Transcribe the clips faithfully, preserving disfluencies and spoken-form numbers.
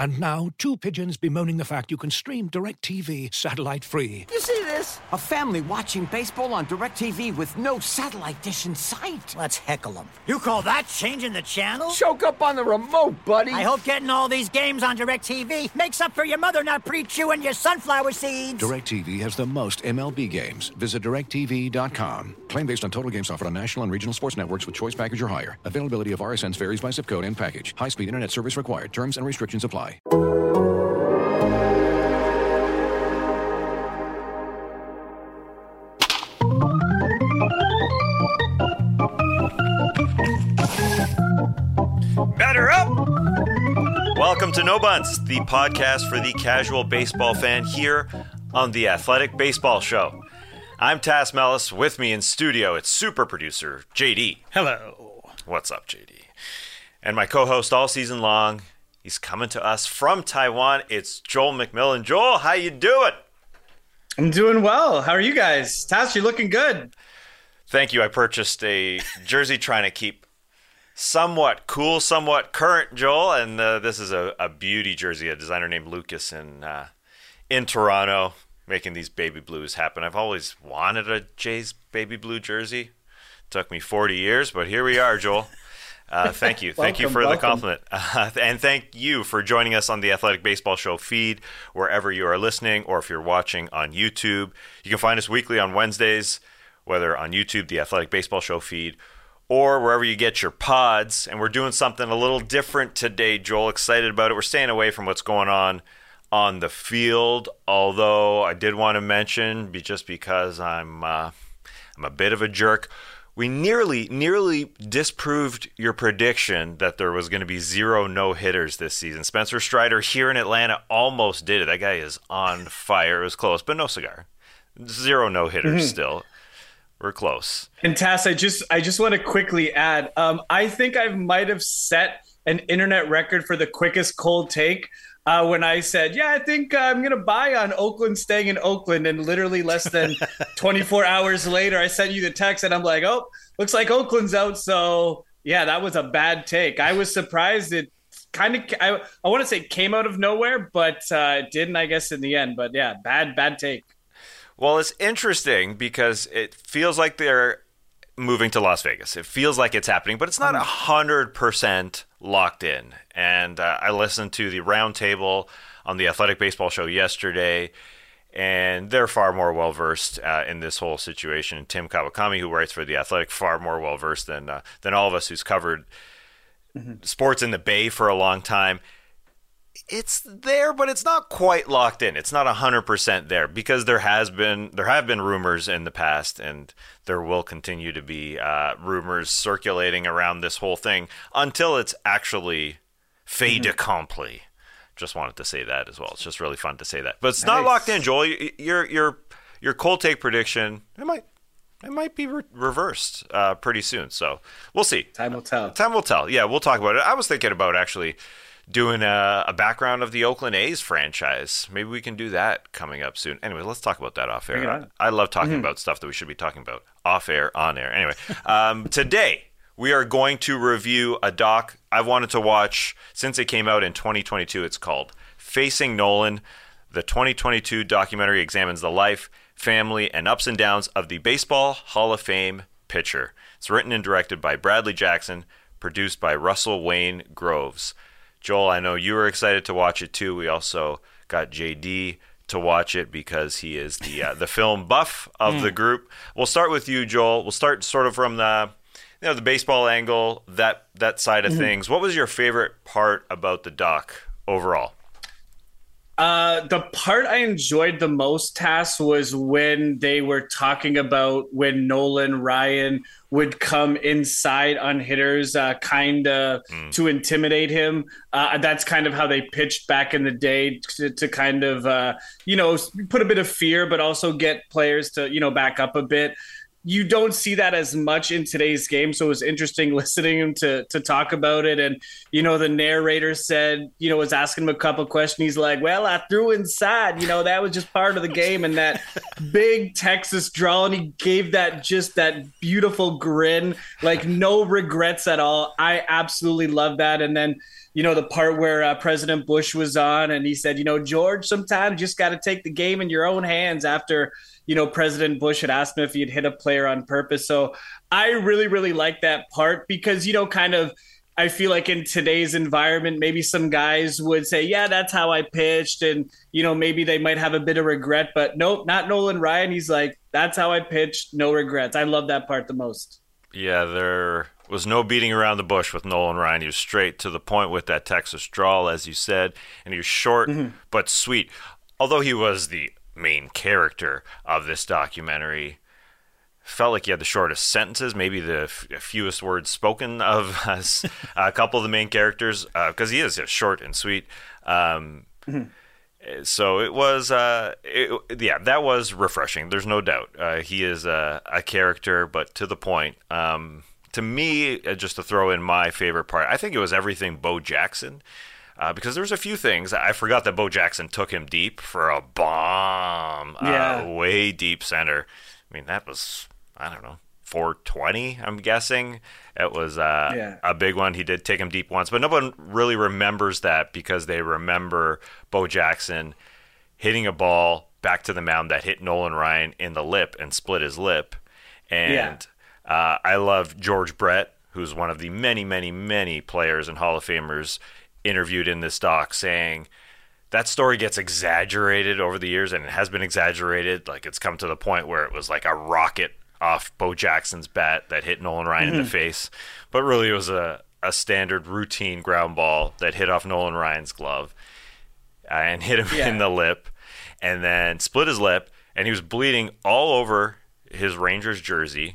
And now, two pigeons bemoaning the fact you can stream DirecTV satellite-free. You see this? A family watching baseball on DirecTV with no satellite dish in sight. Let's heckle them. You call that changing the channel? Choke up on the remote, buddy. I hope getting all these games on DirecTV makes up for your mother not pre-chewing your sunflower seeds. DirecTV has the most M L B games. Visit direct T V dot com. Claim based on total games offered on national and regional sports networks with choice package or higher. Availability of R S Ns varies by zip code and package. High-speed internet service required. Terms and restrictions apply. Batter up! Welcome to No Bunts, the podcast for the casual baseball fan here on the Athletic Baseball Show. I'm Tass Mellis. With me in studio, it's super producer J D. Hello. What's up, J D? And my co-host all season long, he's coming to us from Taiwan. It's Joel McMillan. Joel, how you doing? I'm doing well. How are you guys? Tass, you're looking good. Thank you. I purchased a jersey trying to keep somewhat cool, somewhat current, Joel, and uh, this is a, a beauty jersey, a designer named Lucas in uh, in Toronto, making these baby blues happen. I've always wanted a Jays baby blue jersey. Took me forty years, but here we are, Joel. Uh, thank you. Thank welcome, you for welcome. the compliment. Uh, and thank you for joining us on the Athletic Baseball Show feed, wherever you are listening, or if you're watching on YouTube. You can find us weekly on Wednesdays, whether on YouTube, the Athletic Baseball Show feed, or wherever you get your pods. And we're doing something a little different today, Joel. Excited about it. We're staying away from what's going on on the field, although I did want to mention, be just because I'm uh, I'm a bit of a jerk, we nearly, nearly disproved your prediction that there was going to be zero no-hitters this season. Spencer Strider here in Atlanta almost did it. That guy is on fire. It was close, but no cigar. Zero no-hitters Mm-hmm. still. We're close. And Tass, I just I just want to quickly add, um, I think I might have set an internet record for the quickest cold take uh, when I said, yeah, I think uh, I'm going to buy on Oakland staying in Oakland. And literally less than twenty-four hours later, I sent you the text and I'm like, oh, looks like Oakland's out. So, yeah, that was a bad take. I was surprised it kind of, I, I want to say came out of nowhere, but uh, it didn't, I guess, in the end. But, yeah, bad, bad take. Well, it's interesting because it feels like they're moving to Las Vegas. It feels like it's happening, but it's not one hundred percent locked in. And uh, I listened to the roundtable on the Athletic Baseball Show yesterday, and they're far more well-versed uh, in this whole situation. Tim Kawakami, who writes for The Athletic, far more well-versed than, uh, than all of us who's covered mm-hmm. sports in the Bay for a long time. It's there, but it's not quite locked in. It's not one hundred percent there because there has been there have been rumors in the past, and there will continue to be uh, rumors circulating around this whole thing until it's actually fait accompli. Just wanted to say that as well. It's just really fun to say that, but it's nice. Not locked in, Joel. Your your your cold take prediction it might it might be re- reversed uh, pretty soon. So we'll see. Time will tell. Time will tell. Yeah, we'll talk about it. I was thinking about actually doing a, a background of the Oakland A's franchise. Maybe we can do that coming up soon. Anyway, let's talk about that off air. I love talking mm-hmm. about stuff that we should be talking about off air, on air. Anyway, um, today we are going to review a doc I've wanted to watch since it came out in twenty twenty-two. It's called Facing Nolan. The twenty twenty-two documentary examines the life, family, and ups and downs of the Baseball Hall of Fame pitcher. It's written and directed by Bradley Jackson, produced by Russell Wayne Groves. Joel, I know you were excited to watch it too. We also got J D to watch it because he is the uh, the film buff of mm. the group. We'll start with you, Joel. We'll start sort of from the you know the baseball angle, that that side of mm-hmm. things. What was your favorite part about the doc overall? Uh, the part I enjoyed the most, Tass, was when they were talking about when Nolan Ryan would come inside on hitters, uh, kind of mm. to intimidate him. Uh, that's kind of how they pitched back in the day to, to kind of, uh, you know, put a bit of fear, but also get players to, you know, back up a bit. You don't see that as much in today's game. So it was interesting listening him to to talk about it. And, you know, the narrator said, you know, was asking him a couple questions. He's like, well, I threw inside, you know, that was just part of the game. And that big Texas drawl. And he gave that just that beautiful grin, like no regrets at all. I absolutely love that. And then you know, the part where uh, President Bush was on and he said, you know, George, sometimes you just got to take the game in your own hands after, you know, President Bush had asked him if he'd hit a player on purpose. So I really, really like that part because, you know, kind of, I feel like in today's environment, maybe some guys would say, yeah, that's how I pitched. And, you know, maybe they might have a bit of regret, but nope, not Nolan Ryan. He's like, that's how I pitched. No regrets. I love that part the most. Yeah, there was no beating around the bush with Nolan Ryan. He was straight to the point with that Texas drawl, as you said, and he was short mm-hmm. but sweet. Although he was the main character of this documentary, felt like he had the shortest sentences, maybe the f- fewest words spoken of us, a couple of the main characters, because uh, he is short and sweet. Um, mm-hmm. So it was, uh, it, yeah, that was refreshing. There's no doubt. Uh, he is a, a character, but to the point. Um, to me, uh, just to throw in my favorite part, I think it was everything Bo Jackson. Uh, because there's a few things. I forgot that Bo Jackson took him deep for a bomb, yeah. uh, way deep center. I mean, that was, I don't know, four twenty, I'm guessing. It was uh, yeah. a big one. He did take him deep once, but no one really remembers that because they remember Bo Jackson hitting a ball back to the mound that hit Nolan Ryan in the lip and split his lip. And yeah. uh, I love George Brett, who's one of the many, many, many players and Hall of Famers interviewed in this doc, saying that story gets exaggerated over the years, and it has been exaggerated. Like, it's come to the point where it was like a rocket off Bo Jackson's bat that hit Nolan Ryan mm-hmm. in the face. But really it was a, a standard routine ground ball that hit off Nolan Ryan's glove uh, and hit him yeah. in the lip and then split his lip. And he was bleeding all over his Rangers jersey.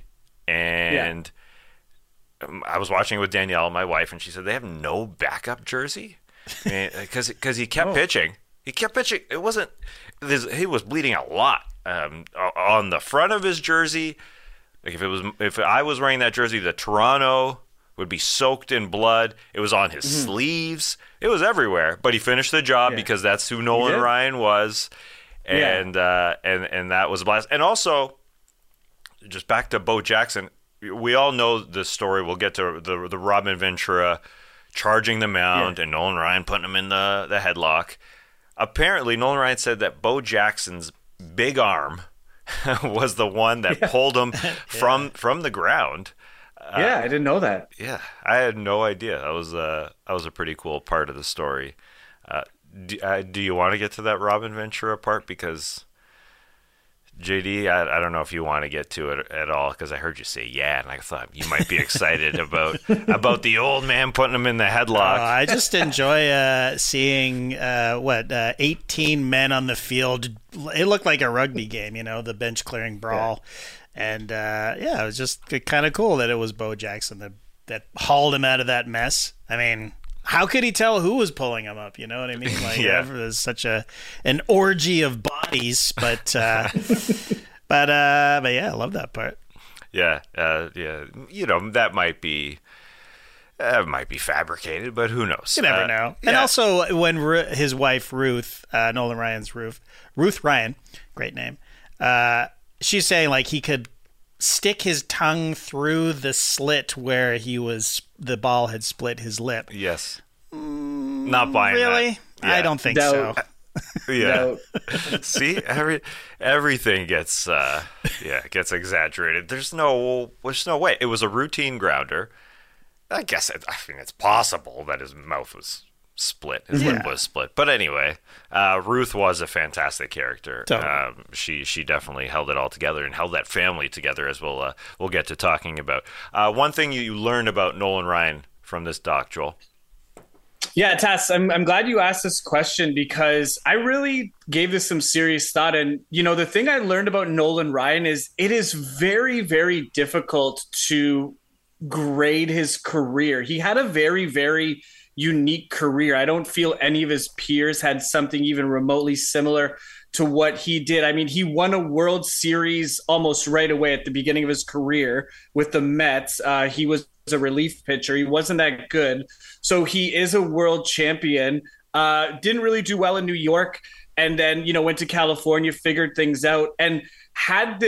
And yeah. I was watching it with Danielle, my wife, and she said, they have no backup jersey? Because because he kept oh. pitching. He kept pitching. It wasn't – he was bleeding a lot um, on the front of his jersey. Like if it was, if I was wearing that jersey, the Toronto would be soaked in blood. It was on his mm-hmm. sleeves. It was everywhere. But he finished the job yeah. because that's who Nolan Ryan was, and yeah. uh, and and that was a blast. And also, just back to Bo Jackson, we all know the story. We'll get to the the Robin Ventura charging the mound yeah. and Nolan Ryan putting him in the the headlock. Apparently, Nolan Ryan said that Bo Jackson's big arm was the one that yeah. pulled him yeah. from from the ground. Uh, yeah, I didn't know that. Yeah, I had no idea. That was a that was a pretty cool part of the story. Uh, do, uh, do you want to get to that Robin Ventura part? Because J D, I, I don't know if you want to get to it at all, because I heard you say yeah, and I thought you might be excited about about the old man putting him in the headlock. Uh, I just enjoy uh, seeing uh, what uh, eighteen men on the field. It looked like a rugby game, you know, the bench clearing brawl, yeah. and uh, yeah, it was just kind of cool that it was Bo Jackson that that hauled him out of that mess. I mean, how could he tell who was pulling him up? You know what I mean? Like, yeah. There's such a an orgy of bodies, but uh, but uh, but yeah, I love that part. Yeah, uh, yeah. You know, that might be uh, might be fabricated, but who knows? You never uh, know. Yeah. And also, when Ru- his wife Ruth, uh, Nolan Ryan's Ruth, Ruth Ryan, great name. Uh, she's saying like he could stick his tongue through the slit where he was the ball had split his lip. Yes. Mm, Not buying really? that. Yeah. I don't think no. so. Yeah. No. See, every everything gets uh, yeah gets exaggerated. There's no there's no way. It was a routine grounder. I guess it, I mean it's possible that his mouth was split, his yeah. lip was split. But anyway, uh, Ruth was a fantastic character. Totally. Um, she she definitely held it all together and held that family together, as we'll uh, we'll get to talking about. Uh, one thing you learned about Nolan Ryan from this doc, Joel. Yeah, Tass, I'm I'm glad you asked this question because I really gave this some serious thought. And, you know, the thing I learned about Nolan Ryan is it is very, very difficult to grade his career. He had a very, very unique career. I don't feel any of his peers had something even remotely similar to what he did. I mean, he won a World Series almost right away at the beginning of his career with the Mets. Uh, he was a relief pitcher. He wasn't that good. So he is a world champion. Uh, didn't really do well in New York. And then, you know, went to California, figured things out, and had this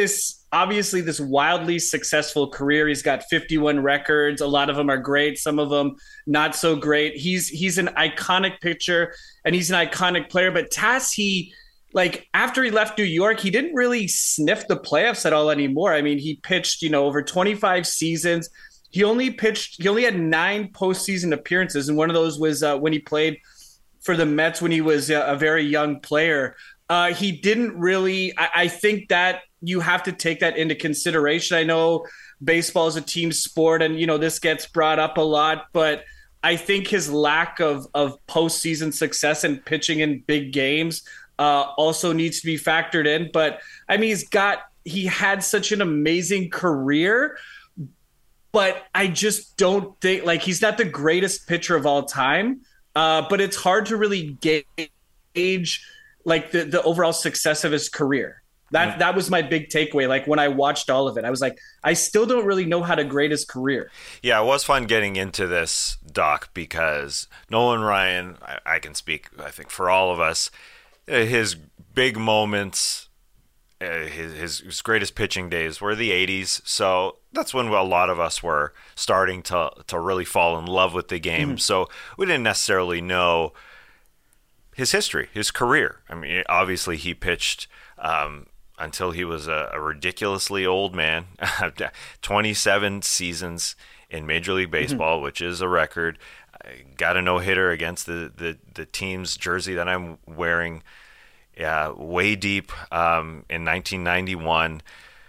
obviously this wildly successful career. He's got fifty-one records. A lot of them are great, some of them not so great. He's he's an iconic pitcher and he's an iconic player. But Tass, he like after he left New York, he didn't really sniff the playoffs at all anymore. I mean, he pitched, you know, over twenty-five seasons. He only pitched. He only had nine postseason appearances, and one of those was uh, when he played for the Mets when he was a, a very young player. Uh, he didn't really. I, I think that you have to take that into consideration. I know baseball is a team sport, and you know this gets brought up a lot, but I think his lack of of postseason success and pitching in big games uh, also needs to be factored in. But I mean, he's got he had such an amazing career. But I just don't think, like, he's not the greatest pitcher of all time. Uh, but it's hard to really gauge, like, the, the overall success of his career. That mm-hmm. that was my big takeaway. Like, when I watched all of it, I was like, I still don't really know how to grade his career. Yeah, it was fun getting into this, Doc, because Nolan Ryan, I, I can speak, I think, for all of us, his big moments, Uh, his, his his greatest pitching days were the eighties, so that's when a lot of us were starting to to really fall in love with the game. Mm-hmm. So we didn't necessarily know his history, his career. I mean, obviously he pitched um, until he was a, a ridiculously old man, twenty-seven seasons in Major League Baseball, mm-hmm. which is a record. I got a no-hitter against the, the, the team's jersey that I'm wearing. Yeah, way deep um, in nineteen ninety-one.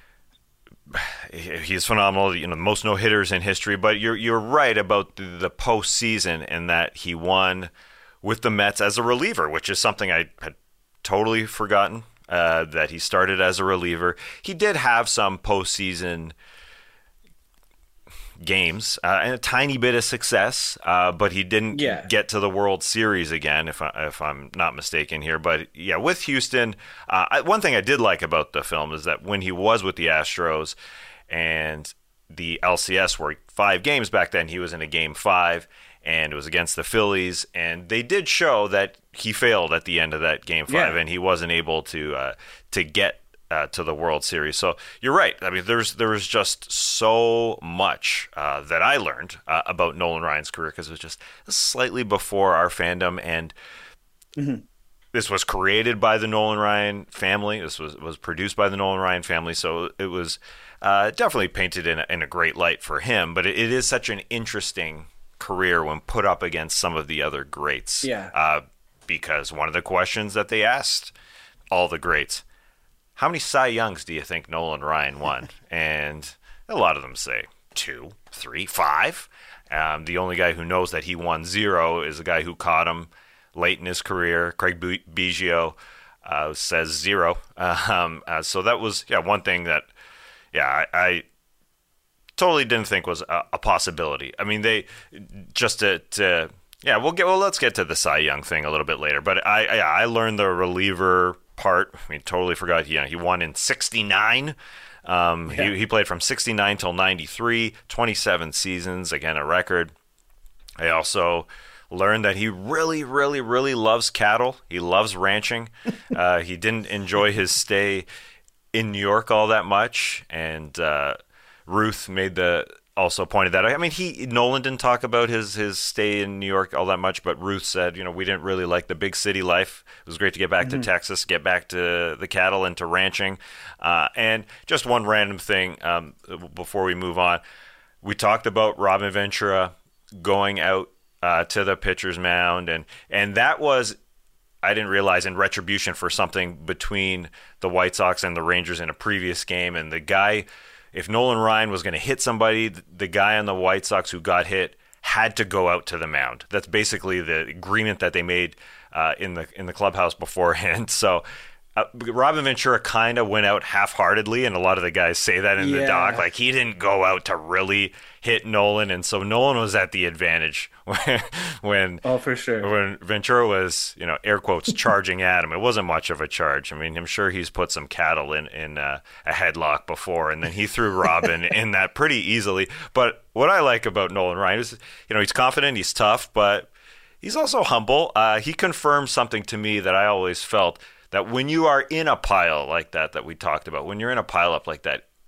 He's phenomenal. You know, most no hitters in history. But you're you're right about the, the postseason and that he won with the Mets as a reliever, which is something I had totally forgotten. Uh, that he started as a reliever. He did have some postseason games uh, and a tiny bit of success, uh, but he didn't yeah. get to the World Series again, if, I, if I'm not mistaken here. But yeah, with Houston, uh, I, one thing I did like about the film is that when he was with the Astros and the L C S were five games back then, he was in a game five, and it was against the Phillies, and they did show that he failed at the end of that game five, yeah. and he wasn't able to uh, to get Uh, to the World Series. So you're right. I mean, there's there was just so much uh, that I learned uh, about Nolan Ryan's career because it was just slightly before our fandom, and mm-hmm. this was created by the Nolan Ryan family. This was was produced by the Nolan Ryan family, so it was uh, definitely painted in a, in a great light for him. But it, it is such an interesting career when put up against some of the other greats. Yeah. Uh, because one of the questions that they asked all the greats, how many Cy Youngs do you think Nolan Ryan won? And a lot of them say two, three, five. Um, the only guy who knows that he won zero is the guy who caught him late in his career. Craig Biggio uh, says zero. Um, uh, so that was yeah one thing that yeah I, I totally didn't think was a, a possibility. I mean, they just to, to yeah we'll get well let's get to the Cy Young thing a little bit later. But I I, I learned the reliever part. I mean, totally forgot. He, you know, he won in sixty-nine. Um, yeah. he, he played from sixty-nine till ninety-three, twenty-seven seasons, again, a record. I also learned that he really, really, really loves cattle. He loves ranching. uh, he didn't enjoy his stay in New York all that much. And uh, Ruth made the also pointed that out. I mean, he Nolan didn't talk about his his stay in New York all that much, but Ruth said, you know, we didn't really like the big city life. It was great to get back mm-hmm. to Texas, get back to the cattle and to ranching. Uh, and just one random thing um, before we move on, we talked about Robin Ventura going out uh, to the pitcher's mound, and and that was, I didn't realize, in retribution for something between the White Sox and the Rangers in a previous game, and the guy. If Nolan Ryan was going to hit somebody, the guy on the White Sox who got hit had to go out to the mound. That's basically the agreement that they made uh, in the in the clubhouse beforehand. So uh, Robin Ventura kind of went out half-heartedly, and a lot of the guys say that in yeah. the doc. Like, he didn't go out to really hit Nolan, and so Nolan was at the advantage when, when oh for sure when Ventura was, you know, air quotes, charging at him. It wasn't much of a charge. I mean, I'm sure he's put some cattle in in uh, a headlock before, and then he threw Robin in that pretty easily. But what I like about Nolan Ryan is, you know, he's confident, he's tough, but he's also humble. Uh, he confirmed something to me that I always felt, that when you are in a pile like that, that we talked about, when you're in a pile up like that,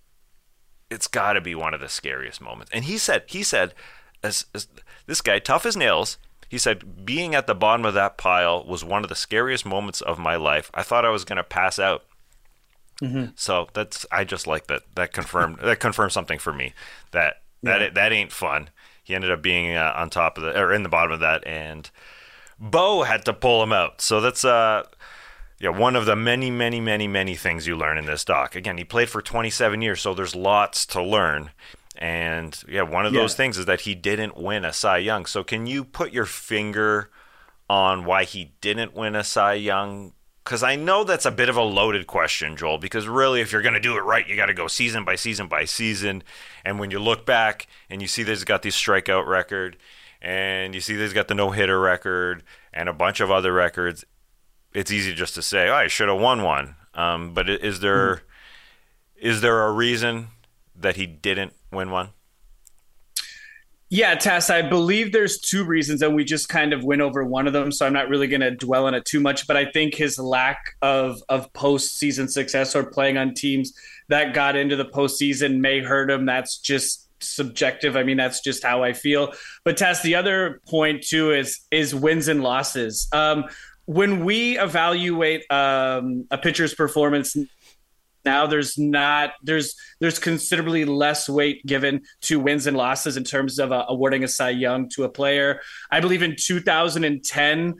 it's got to be one of the scariest moments. And he said, he said, as, as this guy, tough as nails, he said, being at the bottom of that pile was one of the scariest moments of my life. I thought I was going to pass out. Mm-hmm. So that's, I just like that. That confirmed, that confirmed something for me that, that, Yeah. that ain't fun. He ended up being uh, on top of the, or in the bottom of that, and Bo had to pull him out. So that's, uh, yeah, one of the many, many, many, many things you learn in this doc. Again, he played for twenty-seven years, so there's lots to learn. And, yeah, one of Yeah. those things is that he didn't win a Cy Young. So can you put your finger on why he didn't win a Cy Young? Because I know that's a bit of a loaded question, Joel, because really if you're going to do it right, you got to go season by season by season. And when you look back and you see that he's got this strikeout record and you see that he's got the no-hitter record and a bunch of other records, it's easy just to say, oh, I should have won one. Um, but is there mm. is there a reason that he didn't win one? Yeah, Tass, I believe there's two reasons, and we just kind of went over one of them, so I'm not really going to dwell on it too much. But I think his lack of of postseason success or playing on teams that got into the postseason may hurt him. That's just subjective. I mean, that's just how I feel. But Tass, the other point too is is wins and losses. Um, when we evaluate um, a pitcher's performance now, there's not there's there's considerably less weight given to wins and losses in terms of uh, awarding a Cy Young to a player. I believe in two thousand ten,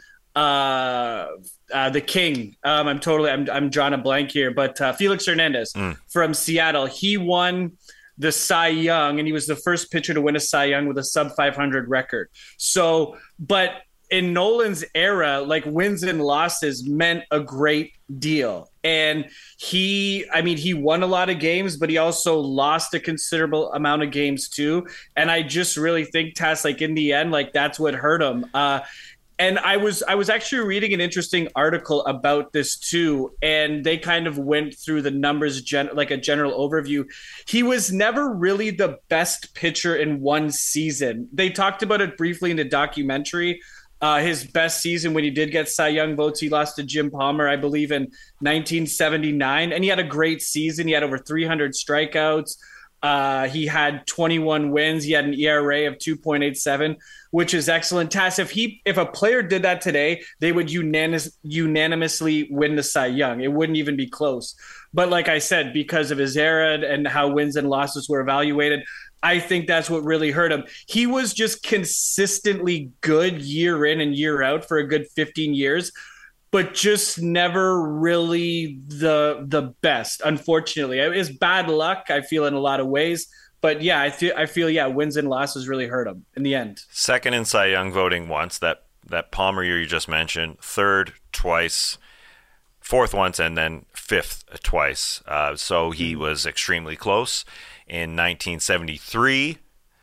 uh, uh, the King. Um, I'm totally I'm I'm drawing a blank here, but uh, Felix Hernandez mm. from Seattle, he won the Cy Young, and he was the first pitcher to win a Cy Young with a sub five hundred record. So, but in Nolan's era, like wins and losses meant a great deal. And he, I mean, he won a lot of games, but he also lost a considerable amount of games too. And I just really think, Tass, like in the end, like that's what hurt him. Uh, and I was, I was actually reading an interesting article about this too. And they kind of went through the numbers, gen- like a general overview. He was never really the best pitcher in one season. They talked about it briefly in the documentary. Uh, his best season when he did get Cy Young votes, he lost to Jim Palmer, I believe, in nineteen seventy-nine. And he had a great season. He had over three hundred strikeouts. Uh, he had twenty-one wins. He had an E R A of two point eight seven, which is excellent. Tass, if he if a player did that today, they would unanimous, unanimously win the Cy Young. It wouldn't even be close. But like I said, because of his era and how wins and losses were evaluated, I think that's what really hurt him. He was just consistently good year in and year out for a good fifteen years, but just never really the the best, unfortunately. It was bad luck, I feel, in a lot of ways. But yeah, I feel, I feel yeah, wins and losses really hurt him in the end. Second in Cy Young voting once, that, that Palmer year you just mentioned. Third twice. Fourth once, and then fifth twice. Uh, so he was extremely close. In nineteen seventy-three,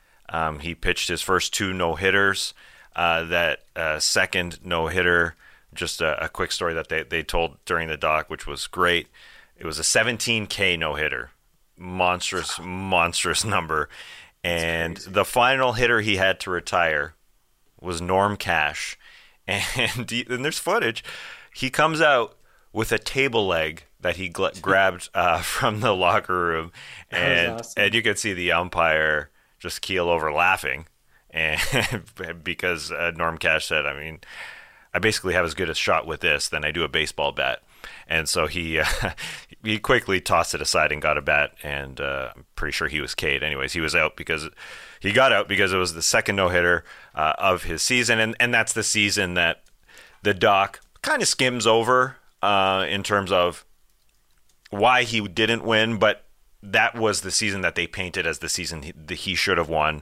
um, he pitched his first two no-hitters. Uh, that uh, second no-hitter, just a, a quick story that they, they told during the doc, which was great. It was a seventeen K no-hitter. Monstrous, monstrous number. And the final hitter he had to retire was Norm Cash. And, he, and there's footage. He comes out with a table leg that he gl- grabbed uh, from the locker room, and awesome. And you could see the umpire just keel over laughing, and because uh, Norm Cash said, "I mean, I basically have as good a shot with this than I do a baseball bat," and so he uh, he quickly tossed it aside and got a bat, and uh, I'm pretty sure he was K'd. Anyways, he was out because he got out because it was the second no hitter uh, of his season, and and that's the season that the doc kind of skims over. Uh, in terms of why he didn't win, but that was the season that they painted as the season he, that he should have won.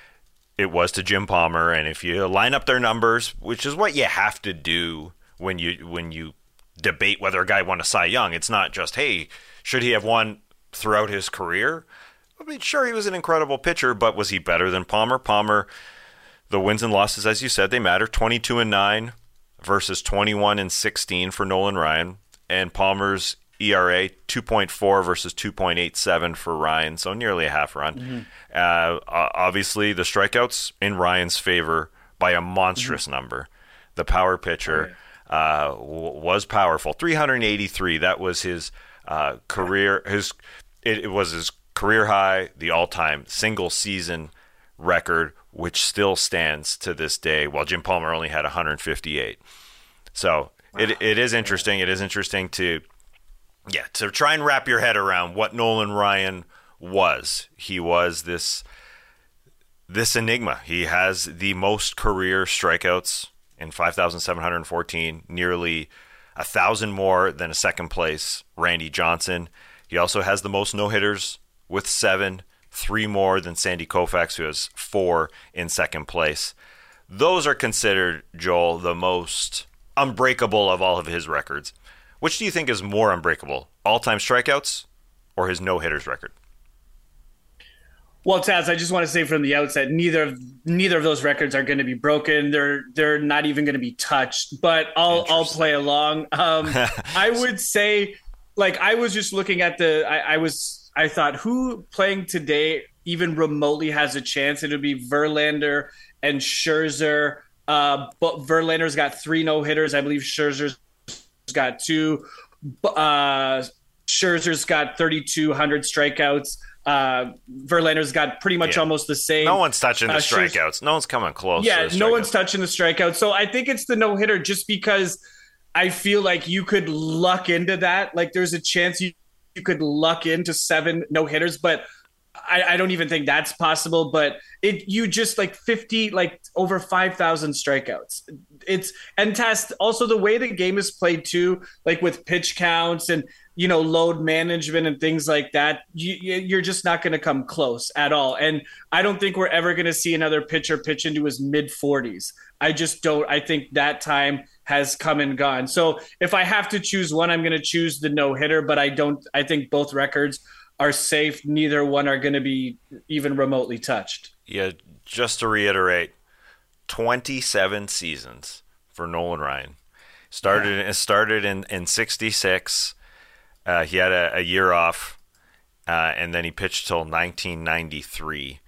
It was to Jim Palmer, and if you line up their numbers, which is what you have to do when you when you debate whether a guy won a Cy Young, it's not just, hey, should he have won throughout his career? I mean, sure, he was an incredible pitcher, but was he better than Palmer? Palmer, the wins and losses, as you said, they matter. twenty-two and nine versus twenty-one and sixteen for Nolan Ryan, and Palmer's E R A two point four versus two point eight seven for Ryan, so nearly a half run. Mm-hmm. Uh, obviously, the strikeouts in Ryan's favor by a monstrous mm-hmm. number. The power pitcher oh, yeah. uh, w- was powerful, three hundred eighty-three. That was his uh, career. His it, it was his career high, the all-time single season record, which still stands to this day, while Jim Palmer only had one hundred fifty-eight. So wow. it it is interesting. It is interesting to, yeah, to try and wrap your head around what Nolan Ryan was. He was this this enigma. He has the most career strikeouts in five thousand seven hundred fourteen, nearly a thousand more than a second place Randy Johnson. He also has the most no-hitters with seven, three more than Sandy Koufax, who has four in second place. Those are considered, Joel, the most unbreakable of all of his records. Which do you think is more unbreakable, all-time strikeouts or his no-hitters record? Well, Taz, I just want to say from the outset, neither of neither of those records are going to be broken. They're they're not even going to be touched. But I'll I'll play along. Um, I would say, like, I was just looking at the. I, I was I thought who playing today even remotely has a chance. It would be Verlander and Scherzer. Uh, but Verlander's got three no hitters. I believe Scherzer's got two. Uh, Scherzer's got thirty-two hundred strikeouts. Uh, Verlander's got pretty much yeah. almost the same. No one's touching the uh, strikeouts. No one's coming close. Yeah, to the no one's touching the strikeouts. So I think it's the no-hitter just because I feel like you could luck into that. Like there's a chance you, you could luck into seven no-hitters, but I, I don't even think that's possible. But it you just like fifty, like over five thousand strikeouts. It's and test also the way the game is played too, like with pitch counts and you know, load management and things like that, you, you're just not going to come close at all. And I don't think we're ever going to see another pitcher pitch into his mid forties. I just don't. I think that time has come and gone. So if I have to choose one, I'm going to choose the no hitter, but I don't. I think both records are safe. Neither one are going to be even remotely touched. Yeah, just to reiterate, twenty-seven seasons for Nolan Ryan. Started yeah. started in, in sixty-six. Uh, he had a, a year off, uh, and then he pitched till nineteen ninety-three.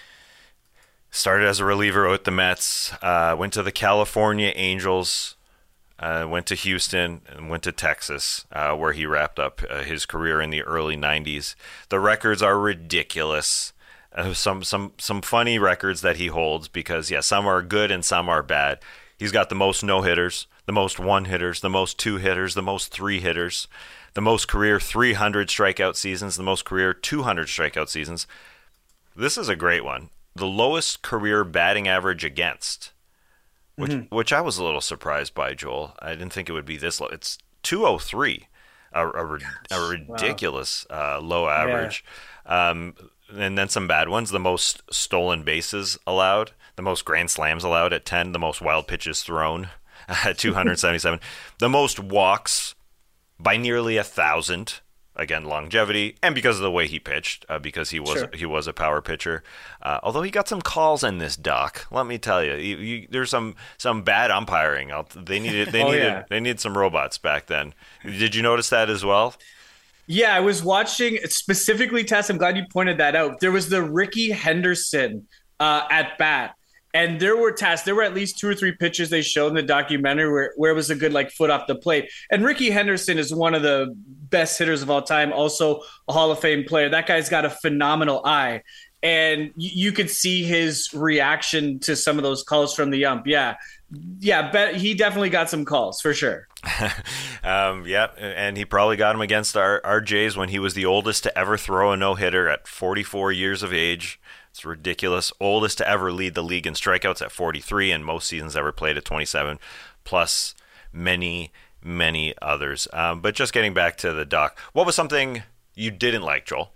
Started as a reliever with the Mets, uh, went to the California Angels, uh, went to Houston, and went to Texas, uh, where he wrapped up uh, his career in the early nineties. The records are ridiculous. Uh, some some some funny records that he holds because, yeah, some are good and some are bad. He's got the most no-hitters, the most one-hitters, the most two-hitters, the most three-hitters, the most career three hundred strikeout seasons, the most career two hundred strikeout seasons. This is a great one. The lowest career batting average against, which mm-hmm. which I was a little surprised by, Joel. I didn't think it would be this low. It's two oh three, a, a, a ridiculous wow. uh, low average. Yeah. Um, and then some bad ones. The most stolen bases allowed, the most grand slams allowed at ten, the most wild pitches thrown at two hundred seventy-seven, the most walks by nearly a thousand. Again, longevity, and because of the way he pitched, uh, because he was sure. he was a power pitcher. Uh, although he got some calls in this, Doc. Let me tell you, you, you there's some some bad umpiring. I'll, they needed they oh, needed yeah. they needed some robots back then. Did you notice that as well? Yeah, I was watching specifically. Tess, I'm glad you pointed that out. There was the Ricky Henderson uh, at bat. And there were tasks, there were at least two or three pitches they showed in the documentary where, where it was a good like foot off the plate. And Ricky Henderson is one of the best hitters of all time, also a Hall of Fame player. That guy's got a phenomenal eye. And you, you could see his reaction to some of those calls from the ump. Yeah. Yeah, bet he definitely got some calls for sure. um, yeah, and he probably got him against our, our Jays when he was the oldest to ever throw a no-hitter at forty-four years of age. It's ridiculous. Oldest to ever lead the league in strikeouts at forty-three, and most seasons ever played at twenty-seven, plus many, many others. Um, but just getting back to the doc, what was something you didn't like, Joel?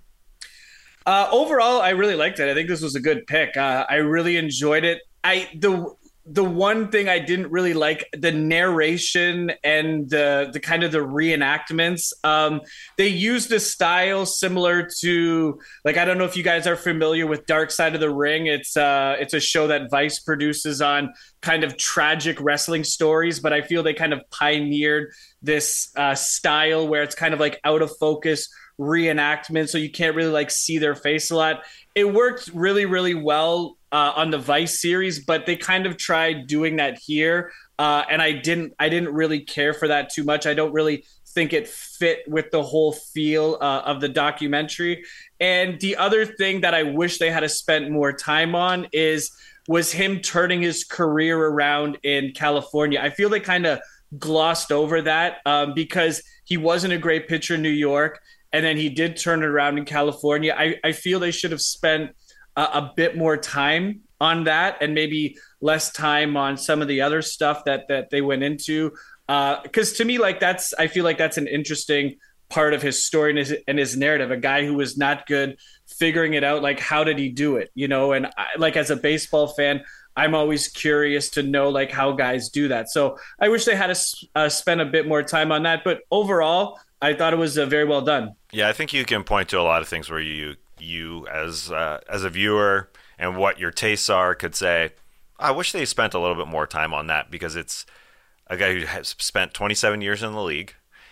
Uh, overall, I really liked it. I think this was a good pick. Uh, I really enjoyed it. I the the one thing I didn't really like, the narration and the the kind of the reenactments. Um, they used a style similar to, like, I don't know if you guys are familiar with Dark Side of the Ring. It's uh, it's a show that Vice produces on kind of tragic wrestling stories, but I feel they kind of pioneered this uh, style where it's kind of like out of focus reenactment, so you can't really like see their face a lot. It worked really, really well uh, on the Vice series, but they kind of tried doing that here, uh, and I didn't. I didn't really care for that too much. I don't really think it fit with the whole feel uh, of the documentary. And the other thing that I wish they had to spent more time on is was him turning his career around in California. I feel they kind of glossed over that um, because he wasn't a great pitcher in New York, and then he did turn it around in California. I, I feel they should have spent a, a bit more time on that and maybe less time on some of the other stuff that that they went into. Because uh, to me, like that's I feel like that's an interesting part of his story and his, and his narrative. A guy who was not good figuring it out, like how did he do it, you know? And I, like as a baseball fan, I'm always curious to know like how guys do that. So I wish they had to uh, spend a bit more time on that. But overall, I thought it was uh, very well done. Yeah, I think you can point to a lot of things where you you as uh, as a viewer and what your tastes are could say, I wish they spent a little bit more time on that, because it's a guy who has spent twenty-seven years in the league,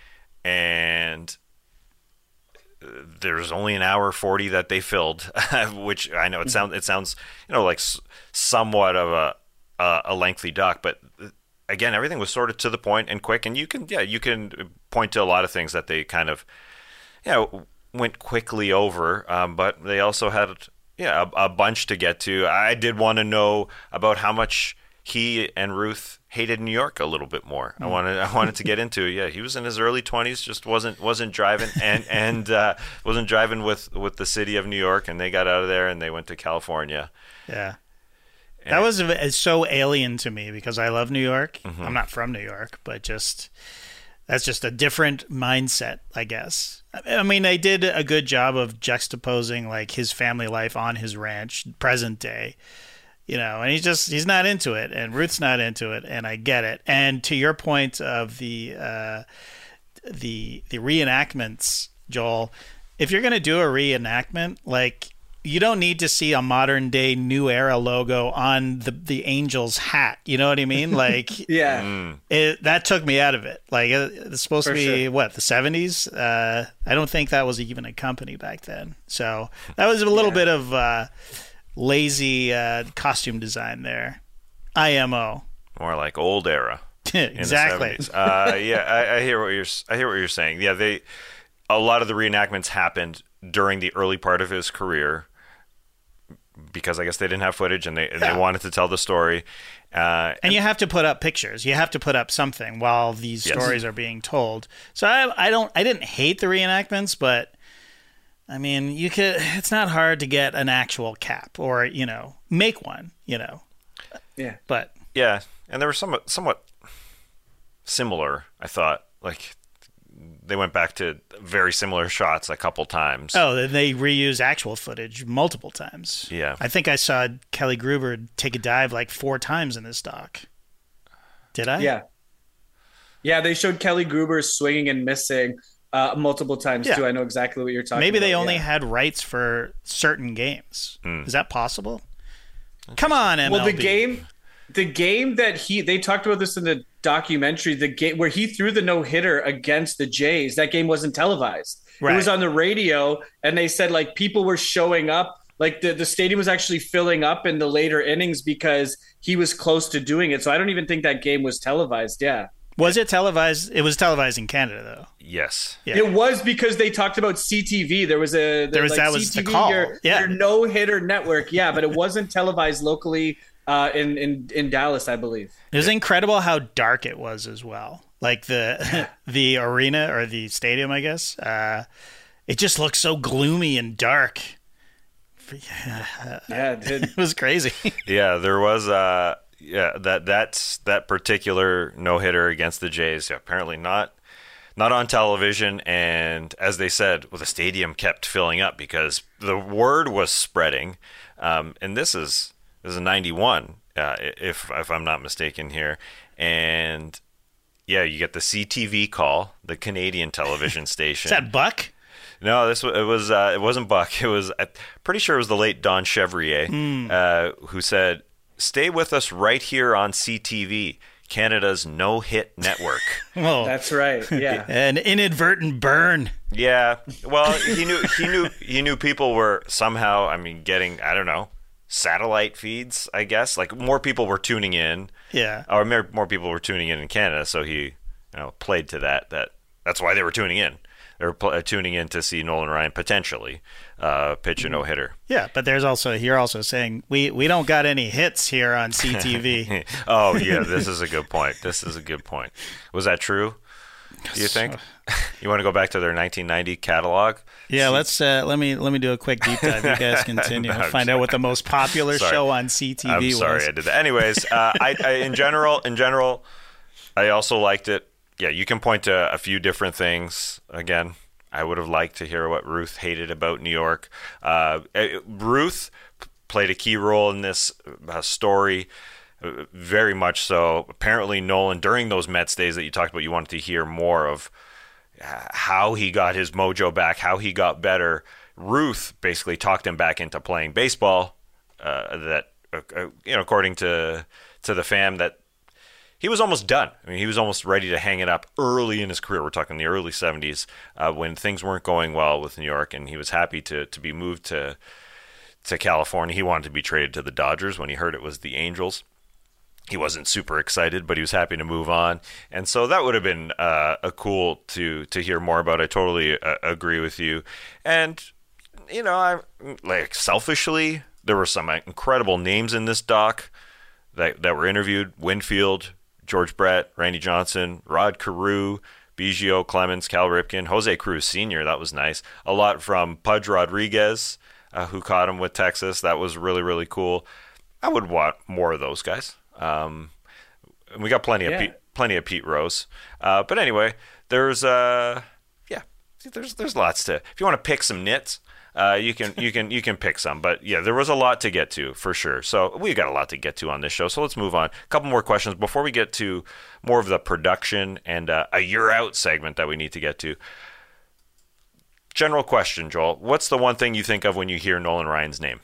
and there's only an hour forty that they filled, which I know it sounds it sounds you know like somewhat of a a, a lengthy doc, but again, everything was sort of to the point and quick, and you can yeah you can point to a lot of things that they kind of you know went quickly over, um, but they also had yeah a, a bunch to get to. I did want to know about how much he and Ruth hated New York a little bit more. I wanted I wanted to get into it. Yeah, he was in his early twenties, just wasn't wasn't driving and and uh, wasn't driving with, with the city of New York, and they got out of there and they went to California. Yeah. And that was it's so alien to me because I love New York. Mm-hmm. I'm not from New York, but just that's just a different mindset, I guess. I mean, they did a good job of juxtaposing like his family life on his ranch, present day. You know, and he's just, he's not into it, and Ruth's not into it, and I get it. And to your point of the, uh, the, the reenactments, Joel, if you're going to do a reenactment, like, you don't need to see a modern day New Era logo on the, the Angels hat. You know what I mean? Like, yeah, mm. it, that took me out of it. Like, it's supposed For to be, sure. what, the seventies? Uh, I don't think that was even a company back then. So that was a little Yeah. bit of, uh, lazy uh, costume design there. I M O. More like old era. Exactly. In the seventies. uh, yeah, I, I hear what you're. I hear what you're saying. Yeah, they. A lot of the reenactments happened during the early part of his career, because I guess they didn't have footage and they and Yeah. they wanted to tell the story. Uh, And you have to put up pictures. You have to put up something while these Yes. stories are being told. So I, I don't. I didn't hate the reenactments, but I mean, you could. It's not hard to get an actual cap, or you know, make one. You know. Yeah. But yeah, and they were somewhat somewhat similar. I thought like they went back to very similar shots a couple times. oh, they reuse actual footage multiple times. Yeah. I think I saw Kelly Gruber take a dive like four times in this doc. Did I? Yeah. Yeah, they showed Kelly Gruber swinging and missing uh, multiple times, Yeah. too. I know exactly what you're talking Maybe about. they only yeah. had rights for certain games. Mm. Is that possible? Come on, M L B. Well, the game, the game that he they talked about this in the documentary. The game where he threw the no hitter against the Jays. That game wasn't televised. Right. It was on the radio, and they said like people were showing up. Like the, the stadium was actually filling up in the later innings because he was close to doing it. So I don't even think that game was televised. Yeah. Was it televised? It was televised in Canada, though. Yes. Yeah. It was because they talked about C T V. There was a There was- like that was the C T V, call. Your, Yeah. your no hitter network. Yeah, but it wasn't televised locally uh, in in in Dallas, I believe. It was incredible how dark it was as well. Like the the arena or the stadium, I guess. Uh, it just looked so gloomy and dark. Yeah, it did. It was crazy. Yeah, there was uh yeah, that that's that particular no-hitter against the Jays, yeah, apparently not not on television, and as they said, well, the stadium kept filling up because the word was spreading. Um, and this is this is ninety-one, uh, if if I'm not mistaken here. And yeah, you get the C T V call, the Canadian television station. Is that Buck? No, this was, it was uh, it wasn't Buck. It was I'm pretty sure it was the late Don Chevrier Mm. uh, who said, "Stay with us right here on C T V, Canada's no-hit network." Oh, That's right. Yeah. an inadvertent burn. Yeah, well, he knew he knew he knew people were somehow, I mean, getting I don't know satellite feeds. I guess like more people were tuning in. Yeah. Or more more people were tuning in in Canada, so he you know played to that that that's why they were tuning in. They were pl- tuning in to see Nolan Ryan potentially uh, pitch a no-hitter. Yeah, but there's also, you're also saying we, we don't got any hits here on C T V. Oh, yeah, this is a good point. This is a good point. Was that true, do you think? You want to go back to their nineteen ninety catalog? Yeah, let's uh, let me let me do a quick deep dive. You guys continue. No, We'll find out what the most popular sorry. show on C T V I'm was. sorry I did that. Anyways, uh, I, I in general, in general, I also liked it. Yeah, you can point to a few different things. Again, I would have liked to hear what Ruth hated about New York. Uh, Ruth played a key role in this uh, story, uh, very much so. Apparently, Nolan, during those Mets days that you talked about, you wanted to hear more of how he got his mojo back, how he got better. Ruth basically talked him back into playing baseball. Uh, that, uh, you know, according to to the fam, that he was almost done. I mean, he was almost ready to hang it up early in his career. We're talking the early seventies, uh, when things weren't going well with New York, and he was happy to to be moved to to California. He wanted to be traded to the Dodgers when he heard it was the Angels. He wasn't super excited, but he was happy to move on, and so that would have been uh, a cool to to hear more about. I totally uh, agree with you, and you know, I like selfishly, there were some incredible names in this doc that that were interviewed: Winfield, George Brett, Randy Johnson, Rod Carew, Biggio, Clemens, Cal Ripken, Jose Cruz Senior That was nice. A lot from Pudge Rodriguez, uh, who caught him with Texas. That was really, really cool. I would want more of those guys. Um, we got plenty yeah. of Pete, plenty of Pete Rose. Uh, but anyway, there's uh, yeah, there's there's lots to. If you want to pick some nits, uh, you can you can you can pick some. But yeah, there was a lot to get to for sure. So we got a lot to get to on this show. So let's move on. A couple more questions before we get to more of the production and uh, a year out segment that we need to get to. General question, Joel. What's the one thing you think of when you hear Nolan Ryan's name?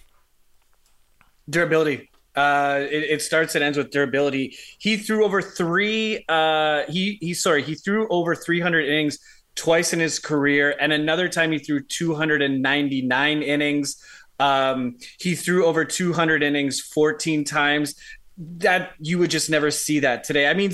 Durability. Uh, it, it starts and ends with durability. He threw over three. Uh, he he sorry. He threw over three hundred innings twice in his career, and another time he threw two hundred ninety-nine innings. Um, he threw over two hundred innings fourteen times. That you would just never see that today. I mean,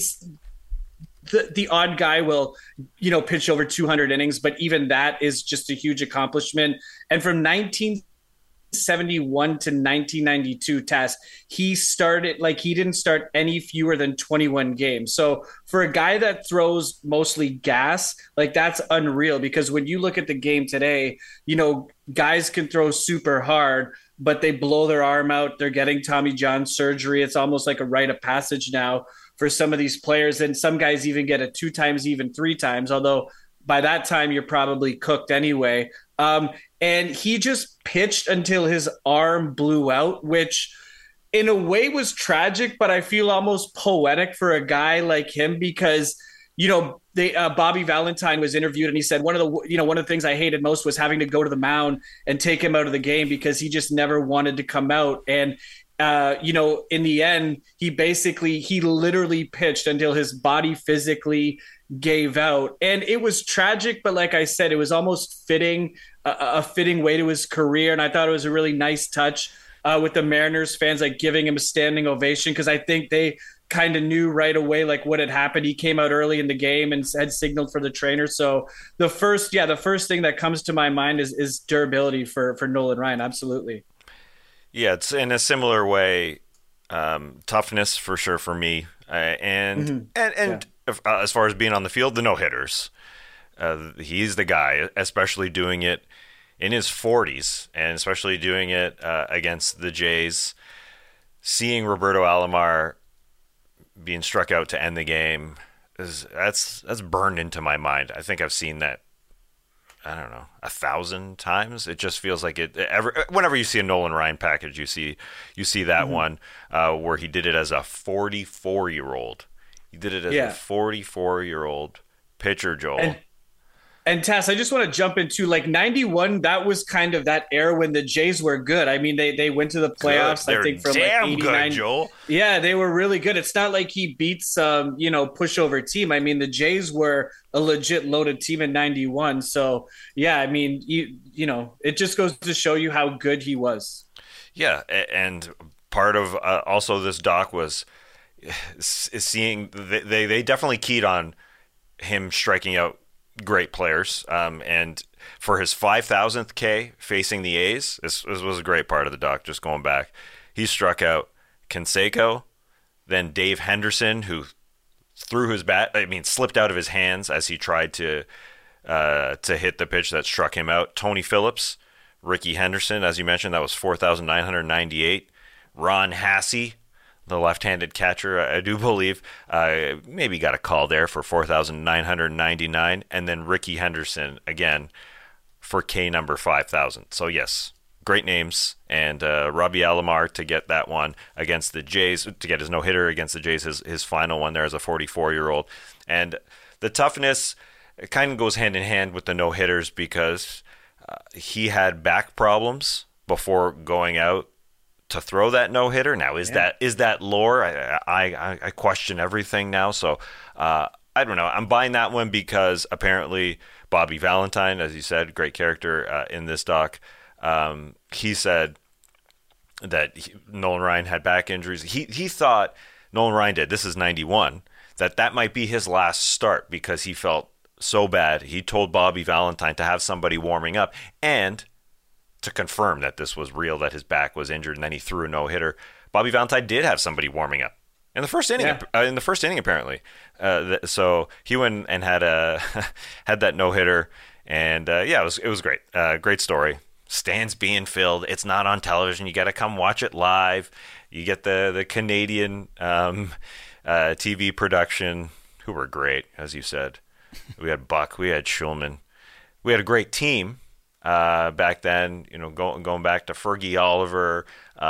the the odd guy will, you know, pitch over two hundred innings, but even that is just a huge accomplishment. And from nineteen seventy-one to nineteen ninety-two, Tass, he started like he didn't start any fewer than twenty-one games. So for a guy that throws mostly gas, like that's unreal, because when you look at the game today, you know, guys can throw super hard, but they blow their arm out. They're getting Tommy John surgery. It's almost like a rite of passage now for some of these players. And some guys even get it two times, even three times, although by that time you're probably cooked anyway. Um, and he just pitched until his arm blew out, which in a way was tragic, but I feel almost poetic for a guy like him, because, you know, they, uh, Bobby Valentine was interviewed and he said, one of the, you know, one of the things I hated most was having to go to the mound and take him out of the game because he just never wanted to come out. And, uh, you know, in the end, he basically, he literally pitched until his body physically gave out. And it was tragic, but like I said, it was almost fitting, a, a fitting way to his career. And I thought it was a really nice touch uh, with the Mariners fans, like giving him a standing ovation, because I think they kind of knew right away like what had happened. He came out early in the game and had signaled for the trainer. So the first, yeah, the first thing that comes to my mind is is durability for for Nolan Ryan. Absolutely. Yeah, it's in a similar way. Um, toughness for sure for me, uh, and mm-hmm. and and yeah. uh, as far as being on the field, the no hitters. Uh, he's the guy, especially doing it in his forties, and especially doing it uh, against the Jays. Seeing Roberto Alomar being struck out to end the game is that's that's burned into my mind. I think I've seen that, I don't know, a thousand times. It just feels like it. Ever, whenever you see a Nolan Ryan package, you see you see that mm-hmm. one uh, where he did it as a forty-four year old. He did it as yeah. a forty-four year old pitcher, Joel. And- And Tass, I just want to jump into like ninety-one. That was kind of that era when the Jays were good. I mean, they they went to the playoffs. I think from damn like eighty-nine. Good, Joel. Yeah, they were really good. It's not like he beat some, you know, pushover team. I mean, the Jays were a legit loaded team in ninety-one. So yeah, I mean, you you know, it just goes to show you how good he was. Yeah, and part of uh, also this doc was is seeing they they definitely keyed on him striking out great players. Um, and for his five thousandth K facing the A's, this, this was a great part of the doc, just going back. He struck out Canseco, then Dave Henderson, who threw his bat, I mean, slipped out of his hands as he tried to uh, to hit the pitch that struck him out. Tony Phillips, Ricky Henderson, as you mentioned, that was four thousand nine hundred ninety-eight. Ron Hassey, the left-handed catcher, I do believe, uh, maybe got a call there for four thousand nine hundred ninety-nine. And then Ricky Henderson, again, for K number five thousand. So, yes, great names. And uh, Robbie Alomar to get that one against the Jays, to get his no-hitter against the Jays, his, his final one there as a forty-four-year-old. And the toughness, it kind of goes hand-in-hand with the no-hitters because uh, he had back problems before going out to throw that no-hitter. Now, is yeah. that is that lore? I, I I question everything now. So uh, I don't know. I'm buying that one because apparently Bobby Valentine, as you said, great character uh, in this doc, um, he said that he, Nolan Ryan had back injuries. He he thought Nolan Ryan did. This is ninety-one. That that might be his last start because he felt so bad. He told Bobby Valentine to have somebody warming up and to confirm that this was real, that his back was injured, and then he threw a no-hitter. Bobby Valentine did have somebody warming up in the first inning. Yeah. Uh, in the first inning, apparently. Uh, th- so he went and had a had that no-hitter, and uh, yeah, it was it was great. Uh, great story. Stands being filled. It's not on television. You got to come watch it live. You get the the Canadian um, uh, T V production, who were great, as you said. We had Buck. We had Schulman. We had a great team. Uh, back then, you know, go, going back to Fergie Oliver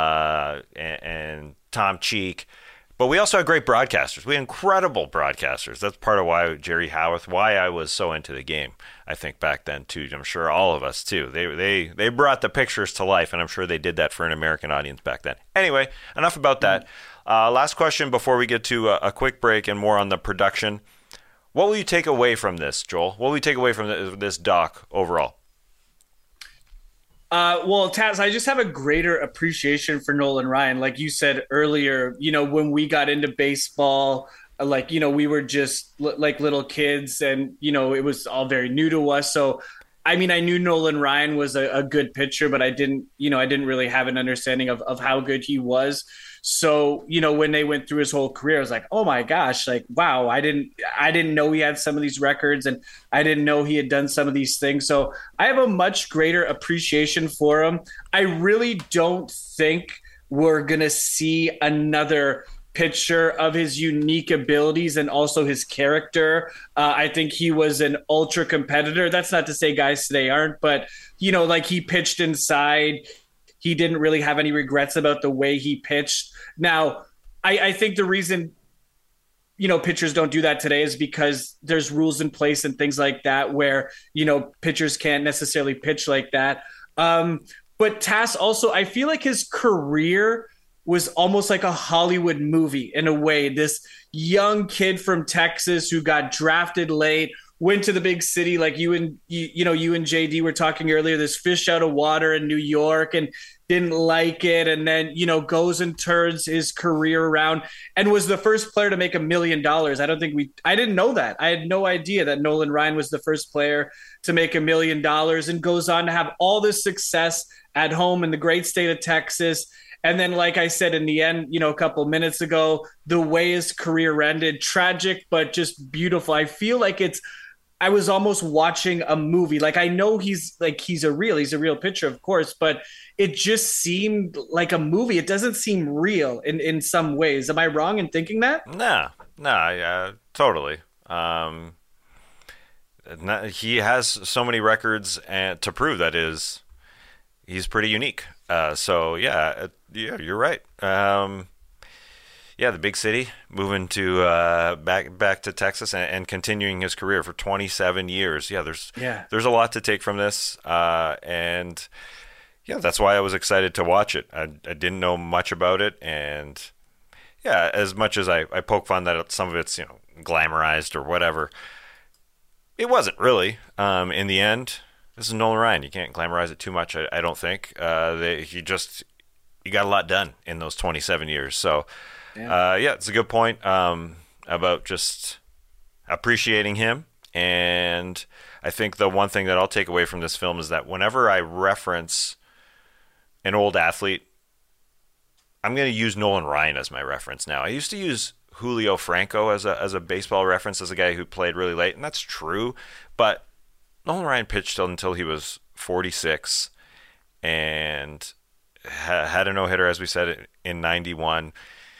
uh, and, and Tom Cheek. But we also had great broadcasters. We had incredible broadcasters. That's part of why Jerry Howarth, why I was so into the game, I think, back then, too. I'm sure all of us, too. They, they, they brought the pictures to life, and I'm sure they did that for an American audience back then. Anyway, enough about that. Uh, last question before we get to a, a quick break and more on the production. What will you take away from this, Joel? What will you take away from this doc overall? Uh, well, Taz, I just have a greater appreciation for Nolan Ryan. Like you said earlier, you know, when we got into baseball, like, you know, we were just l- like little kids and, you know, it was all very new to us. So, I mean, I knew Nolan Ryan was a, a good pitcher, but I didn't, you know, I didn't really have an understanding of, of how good he was. So, you know, when they went through his whole career, I was like, oh my gosh, like, wow, I didn't, I didn't know he had some of these records and I didn't know he had done some of these things. So I have a much greater appreciation for him. I really don't think we're going to see another pitcher of his unique abilities and also his character. Uh, I think he was an ultra competitor. That's not to say guys today aren't, but, you know, like he pitched inside. He didn't really have any regrets about the way he pitched. Now, I, I think the reason, you know, pitchers don't do that today is because there's rules in place and things like that where, you know, pitchers can't necessarily pitch like that. Um, but Tass also, I feel like his career was almost like a Hollywood movie in a way. This young kid from Texas who got drafted late, went to the big city, like you and you, you know, you and J D were talking earlier, this fish out of water in New York and didn't like it. And then, you know, goes and turns his career around and was the first player to make a million dollars. I don't think we, I didn't know that. I had no idea that Nolan Ryan was the first player to make a million dollars and goes on to have all this success at home in the great state of Texas. And then, like I said, in the end, you know, a couple minutes ago, the way his career ended, tragic, but just beautiful. I feel like it's, I was almost watching a movie. Like, I know he's like, he's a real, he's a real pitcher, of course, but it just seemed like a movie. It doesn't seem real in, in some ways. Am I wrong in thinking that? No, no, yeah, totally. Um, he has so many records and to prove that is, he's pretty unique. Uh, so yeah, yeah, you're right. Um, Yeah, the big city, moving to uh, back back to Texas and, and continuing his career for twenty-seven years. Yeah, there's yeah. there's a lot to take from this, uh, and yeah, that's why I was excited to watch it. I, I didn't know much about it, and yeah, as much as I, I poke fun that some of it's, you know, glamorized or whatever, it wasn't really. Um, in the end, this is Nolan Ryan. You can't glamorize it too much, I, I don't think. Uh, they, he just he got a lot done in those twenty-seven years, so. Yeah. Uh, yeah, it's a good point um, about just appreciating him And I think the one thing that I'll take away from this film is that whenever I reference an old athlete, I'm going to use Nolan Ryan as my reference now. I used to use Julio Franco as a as a baseball reference, as a guy who played really late, and that's true. But Nolan Ryan pitched until he was forty-six and ha- had a no-hitter, as we said, in ninety-one.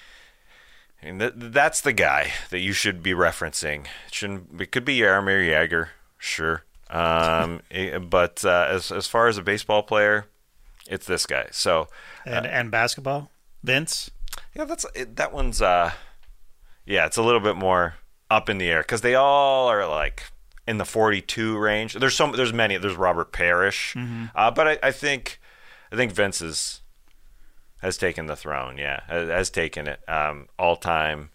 And th- that's the guy that you should be referencing. It shouldn't. It could be Jaromir Jagr, sure. Um, it, but uh, as as far as a baseball player, it's this guy. So uh, and and basketball, Vince. Yeah, that's it, that one's. Uh, yeah, it's a little bit more up in the air because they all are like in the forty-two range. There's some. There's many. There's Robert Parrish, mm-hmm. uh, but I, I think I think Vince is. Has taken the throne, yeah. Has, has taken it. Um, all-time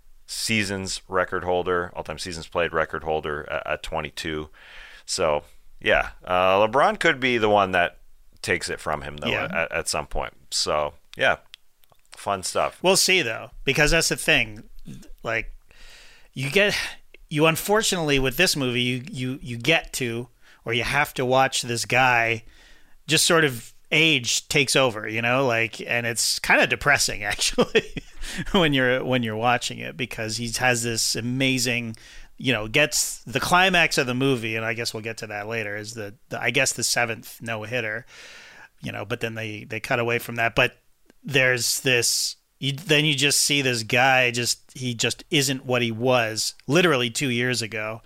seasons record holder, all-time seasons played record holder at, at twenty-two. So, yeah. Uh, LeBron could be the one that takes it from him, though, yeah. at, at some point. So, yeah. Fun stuff. We'll see, though, because that's the thing. Like, you get... You unfortunately, with this movie, you, you, you get to, or you have to watch this guy just sort of age takes over, you know, like, and it's kind of depressing actually when you're when you're watching it, because he has this amazing, you know, gets the climax of the movie, and I guess we'll get to that later, is the, the I guess the seventh no hitter, you know, but then they they cut away from that. But there's this, you, then you just see this guy just he just isn't what he was literally two years ago,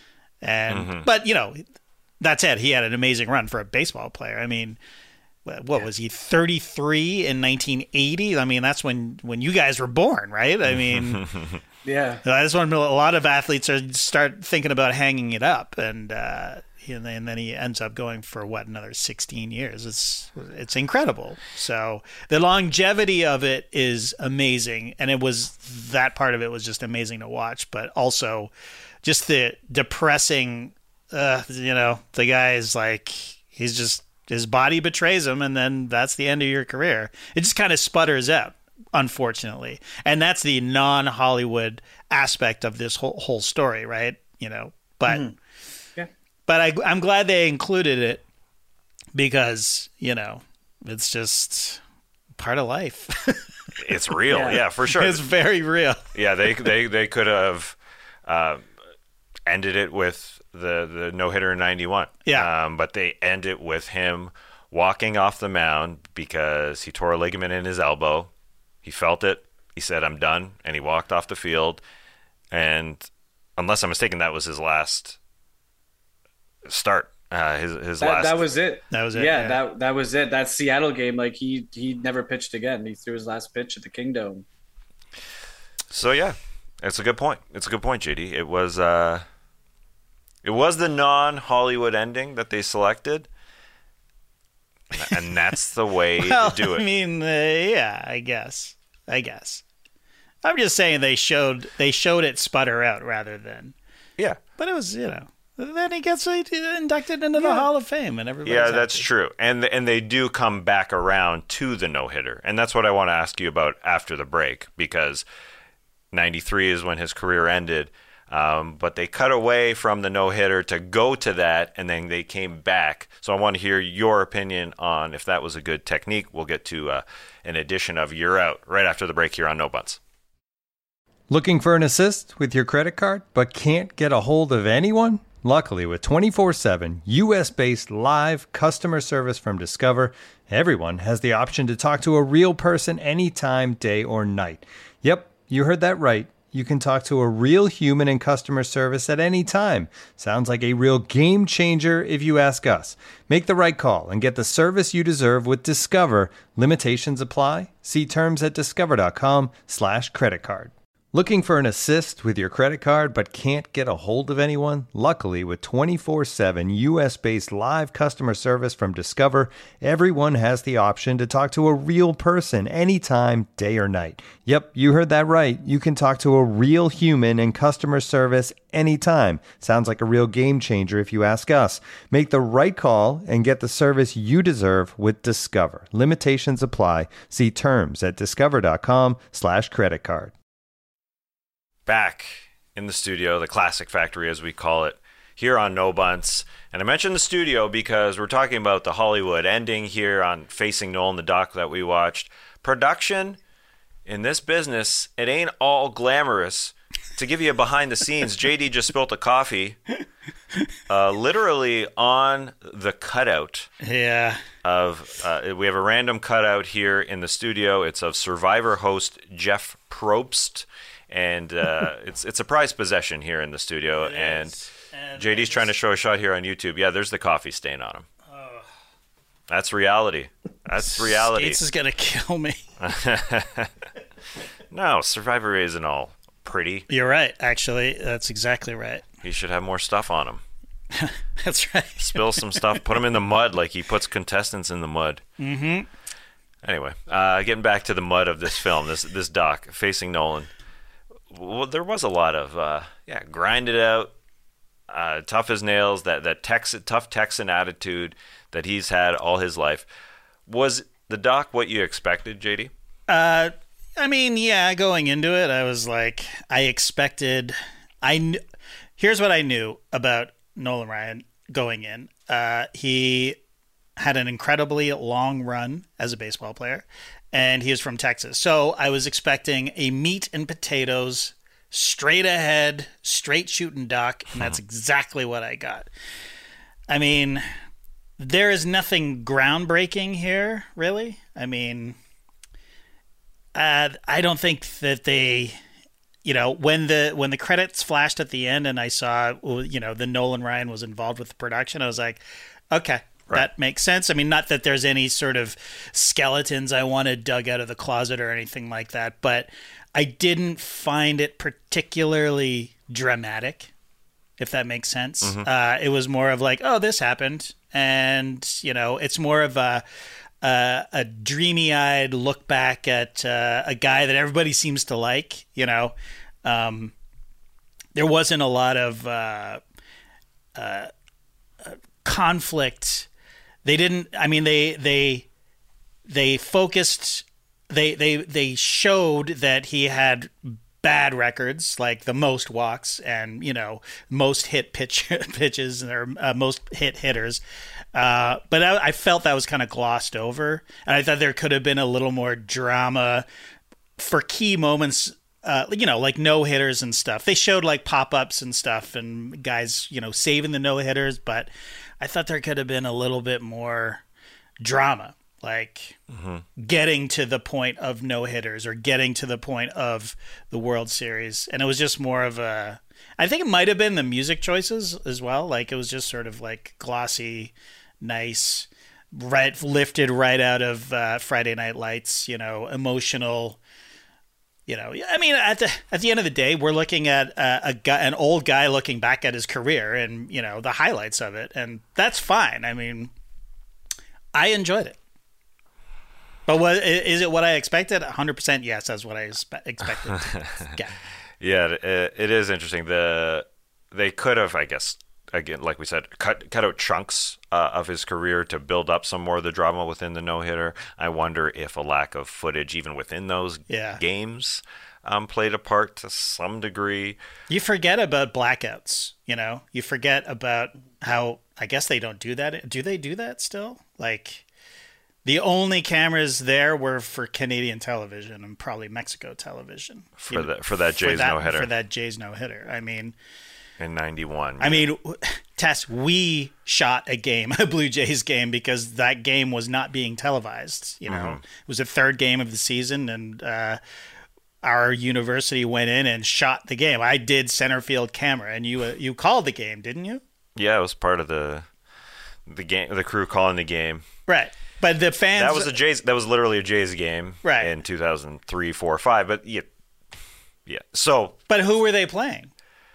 and mm-hmm. but you know, that's it. He had an amazing run for a baseball player. I mean. What was he, thirty-three in nineteen eighty? I mean, that's when, when you guys were born, right? I mean, yeah. That's when a lot of athletes are start thinking about hanging it up, and uh, and then he ends up going for what, another sixteen years. It's it's incredible. So the longevity of it is amazing, and it was that part of it was just amazing to watch. But also, just the depressing, uh, you know, the guy is like he's just. His body betrays him, and then that's the end of your career. It just kind of sputters out, unfortunately. And that's the non-Hollywood aspect of this whole whole story, right? You know, but mm-hmm. yeah. But I, I'm glad they included it because, you know, it's just part of life. It's real, yeah. yeah, for sure. It's very real. Yeah, they they they could have uh, ended it with. The the no hitter in ninety-one. Yeah. Um, but they end it with him walking off the mound because he tore a ligament in his elbow. He felt it. He said, "I'm done," and he walked off the field. And unless I'm mistaken, that was his last start. Uh, his his that, last. That was it. That was it. Yeah, yeah, that that was it. That Seattle game, like he he never pitched again. He threw his last pitch at the Kingdome. So yeah, it's a good point. It's a good point, J D. It was. Uh, It was the non-Hollywood ending that they selected, and that's the way well, to do it. I mean, uh, yeah, I guess. I guess. I'm just saying they showed they showed it sputter out rather than. Yeah. But it was, you know, then he gets inducted into the yeah. Hall of Fame, and everybody. Yeah, that's true, and and they do come back around to the no-hitter, and that's what I want to ask you about after the break, because ninety-three is when his career ended. Um, but they cut away from the no-hitter to go to that, and then they came back. So I want to hear your opinion on if that was a good technique. We'll get to uh, an edition of You're Out right after the break here on No Bunts. Looking for an assist with your credit card, but can't get a hold of anyone? Luckily, with twenty-four seven U S-based live customer service from Discover, everyone has the option to talk to a real person anytime, day or night. Yep, you heard that right. You can talk to a real human in customer service at any time. Sounds like a real game changer if you ask us. Make the right call and get the service you deserve with Discover. Limitations apply. See terms at discover.com slash credit card. Looking for an assist with your credit card but can't get a hold of anyone? Luckily, with twenty-four seven U S-based live customer service from Discover, everyone has the option to talk to a real person anytime, day or night. Yep, you heard that right. You can talk to a real human in customer service anytime. Sounds like a real game changer if you ask us. Make the right call and get the service you deserve with Discover. Limitations apply. See terms at discover.com slash credit card. Back in the studio, the Classic Factory as we call it, here on No Bunts. And I mentioned the studio because we're talking about the Hollywood ending here on Facing Nolan, the doc that we watched. Production in this business, it ain't all glamorous. To give you a behind the scenes, J D just spilt a coffee uh, literally on the cutout. Yeah. Of uh, we have a random cutout here in the studio. It's of Survivor host Jeff Probst, and uh, it's it's a prized possession here in the studio. And, and J D's trying to show a shot here on YouTube. Yeah, there's the coffee stain on him. Oh. That's reality. That's reality. Skates is gonna kill me. No, Survivor isn't all pretty. You're right. Actually, that's exactly right. He should have more stuff on him. That's right. Spill some stuff. Put him in the mud like he puts contestants in the mud. Mm-hmm. Anyway, uh, getting back to the mud of this film, this this doc, Facing Nolan. Well, there was a lot of uh, yeah, grind it out, uh, tough as nails. That that Tex- tough Texan attitude that he's had all his life. Was the doc what you expected, J D? Uh, I mean, yeah. Going into it, I was like, I expected. I kn- here's what I knew about Nolan Ryan going in. Uh, he had an incredibly long run as a baseball player, and he is from Texas. So I was expecting a meat and potatoes, straight ahead, straight shooting doc, and that's exactly what I got. I mean, there is nothing groundbreaking here, really. I mean, uh, I don't think that they... You know, when the when the credits flashed at the end and I saw, you know, the Nolan Ryan was involved with the production, I was like, okay, right. That makes sense. I mean, not that there's any sort of skeletons I wanted dug out of the closet or anything like that, but I didn't find it particularly dramatic, if that makes sense. Mm-hmm. Uh, it was more of like, oh, this happened. And, you know, it's more of a... Uh, a dreamy-eyed look back at uh, a guy that everybody seems to like, you know. Um, there wasn't a lot of uh, uh, conflict. They didn't. I mean, they they they focused. They they they showed that he had bad records, like the most walks and, you know, most hit pitch pitches or uh, most hit hitters. Uh, but I, I felt that was kind of glossed over, and I thought there could have been a little more drama for key moments, uh, you know, like no hitters and stuff. They showed like pop ups and stuff, and guys, you know, saving the no hitters. But I thought there could have been a little bit more drama, like mm-hmm. getting to the point of no hitters or getting to the point of the World Series, and it was just more of a. I think it might have been the music choices as well. Like it was just sort of like glossy. Nice, right, lifted right out of uh, Friday Night Lights, you know, emotional, you know, I mean, at the at the end of the day, we're looking at a, a guy, an old guy looking back at his career and, you know, the highlights of it. And that's fine. I mean, I enjoyed it. But what, is it what I expected? one hundred percent yes, that's what I expe- expected. Yeah, yeah it, it is interesting. The They could have, I guess, again, like we said, cut cut out chunks uh, of his career to build up some more of the drama within the no-hitter. I wonder if a lack of footage, even within those yeah. games, um, played a part to some degree. You forget about blackouts, you know? You forget about how, I guess they don't do that. Do they do that still? Like, the only cameras there were for Canadian television and probably Mexico television. For, the, for that Jays for that, no-hitter. For that Jays no-hitter. I mean... In ninety-one. I mean, Tess, we shot a game, a Blue Jays game, because that game was not being televised. You know, mm-hmm. It was the third game of the season, and uh, our university went in and shot the game. I did center field camera, and you uh, you called the game, didn't you? Yeah, it was part of the the game, the crew calling the game. Right, but the fans. That was a Jays. That was literally a Jays game. Right. In two thousand three, four, five. But yeah, yeah. So. But who were they playing?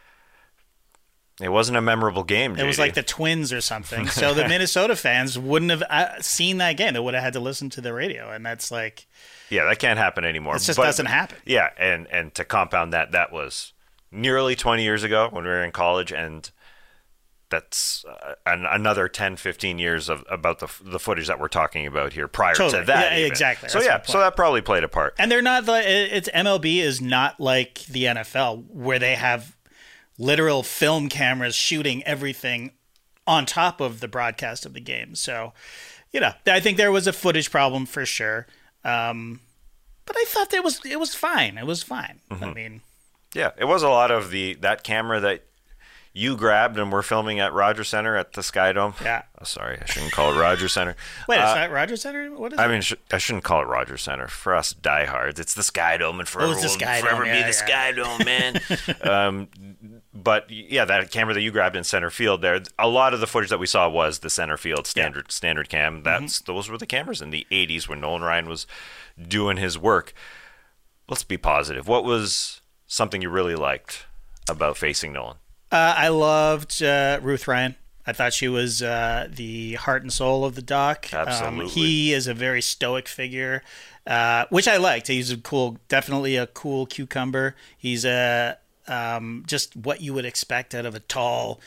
It wasn't a memorable game, J D. It was like the Twins or something. So the Minnesota fans wouldn't have seen that game. They would have had to listen to the radio, and that's like... Yeah, that can't happen anymore. It just but, doesn't happen. Yeah, and, and to compound that, that was nearly twenty years ago when we were in college, and that's uh, an, another ten, fifteen years of about the the footage that we're talking about here prior totally. to that. Yeah, exactly. So that's yeah, so that probably played a part. And they're not... It's M L B is not like the N F L, where they have... literal film cameras shooting everything on top of the broadcast of the game. So, you know, I think there was a footage problem for sure. Um, but I thought that was it was fine. It was fine. Mm-hmm. I mean, yeah, it was a lot of the that camera that you grabbed and were filming at Rogers Center at the Sky Dome. Yeah. Oh, sorry, I shouldn't call it Rogers Center. Wait, uh, is that Rogers Center? What is I it? mean, sh- I shouldn't call it Rogers Center. For us diehards, it's the Sky Dome, and forever Oh, it's the will Sky forever Dome. be Yeah, the yeah. Sky Dome, man. um, but yeah, that camera that you grabbed in center field there, a lot of the footage that we saw was the center field standard yeah. standard cam. That's mm-hmm. Those were the cameras in the eighties when Nolan Ryan was doing his work. Let's be positive. What was something you really liked about Facing Nolan? Uh, I loved uh, Ruth Ryan. I thought she was uh, the heart and soul of the doc. Absolutely. Um, he is a very stoic figure, uh, which I liked. He's a cool, definitely a cool cucumber. He's a um, just what you would expect out of a tall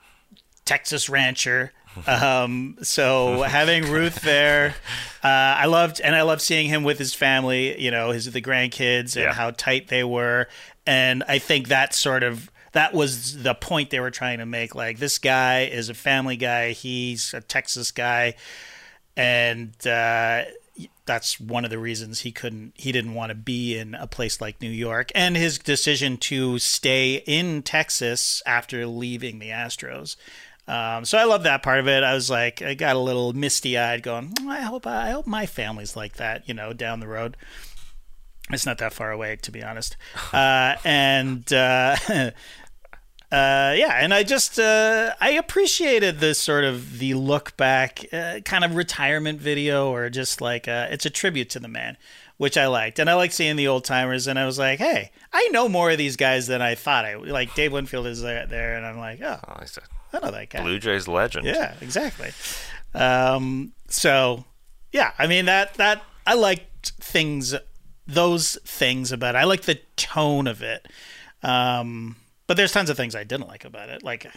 Texas rancher. Um, so having Ruth there, uh, I loved, and I loved seeing him with his family, you know, his, the grandkids and yeah. how tight they were. And I think that sort of, that was the point they were trying to make. Like, this guy is a family guy. He's a Texas guy. And, uh, that's one of the reasons he couldn't, he didn't want to be in a place like New York, and his decision to stay in Texas after leaving the Astros. Um, so I love that part of it. I was like, I got a little misty eyed going, I hope, I hope my family's like that, you know, down the road. It's not that far away, to be honest. Uh, and, uh, uh, yeah, and I just, uh, I appreciated the sort of the look back, uh, kind of retirement video, or just like, uh, it's a tribute to the man, which I liked. And I like seeing the old timers, and I was like, hey, I know more of these guys than I thought I would. Like, Dave Winfield is there, there and I'm like, oh, Oh, he's a I know that guy. Blue Jays legend. Yeah, exactly. Um, so, yeah, I mean, that, that, I liked things, those things about it. I like the tone of it. Um, but there's tons of things I didn't like about it. Like,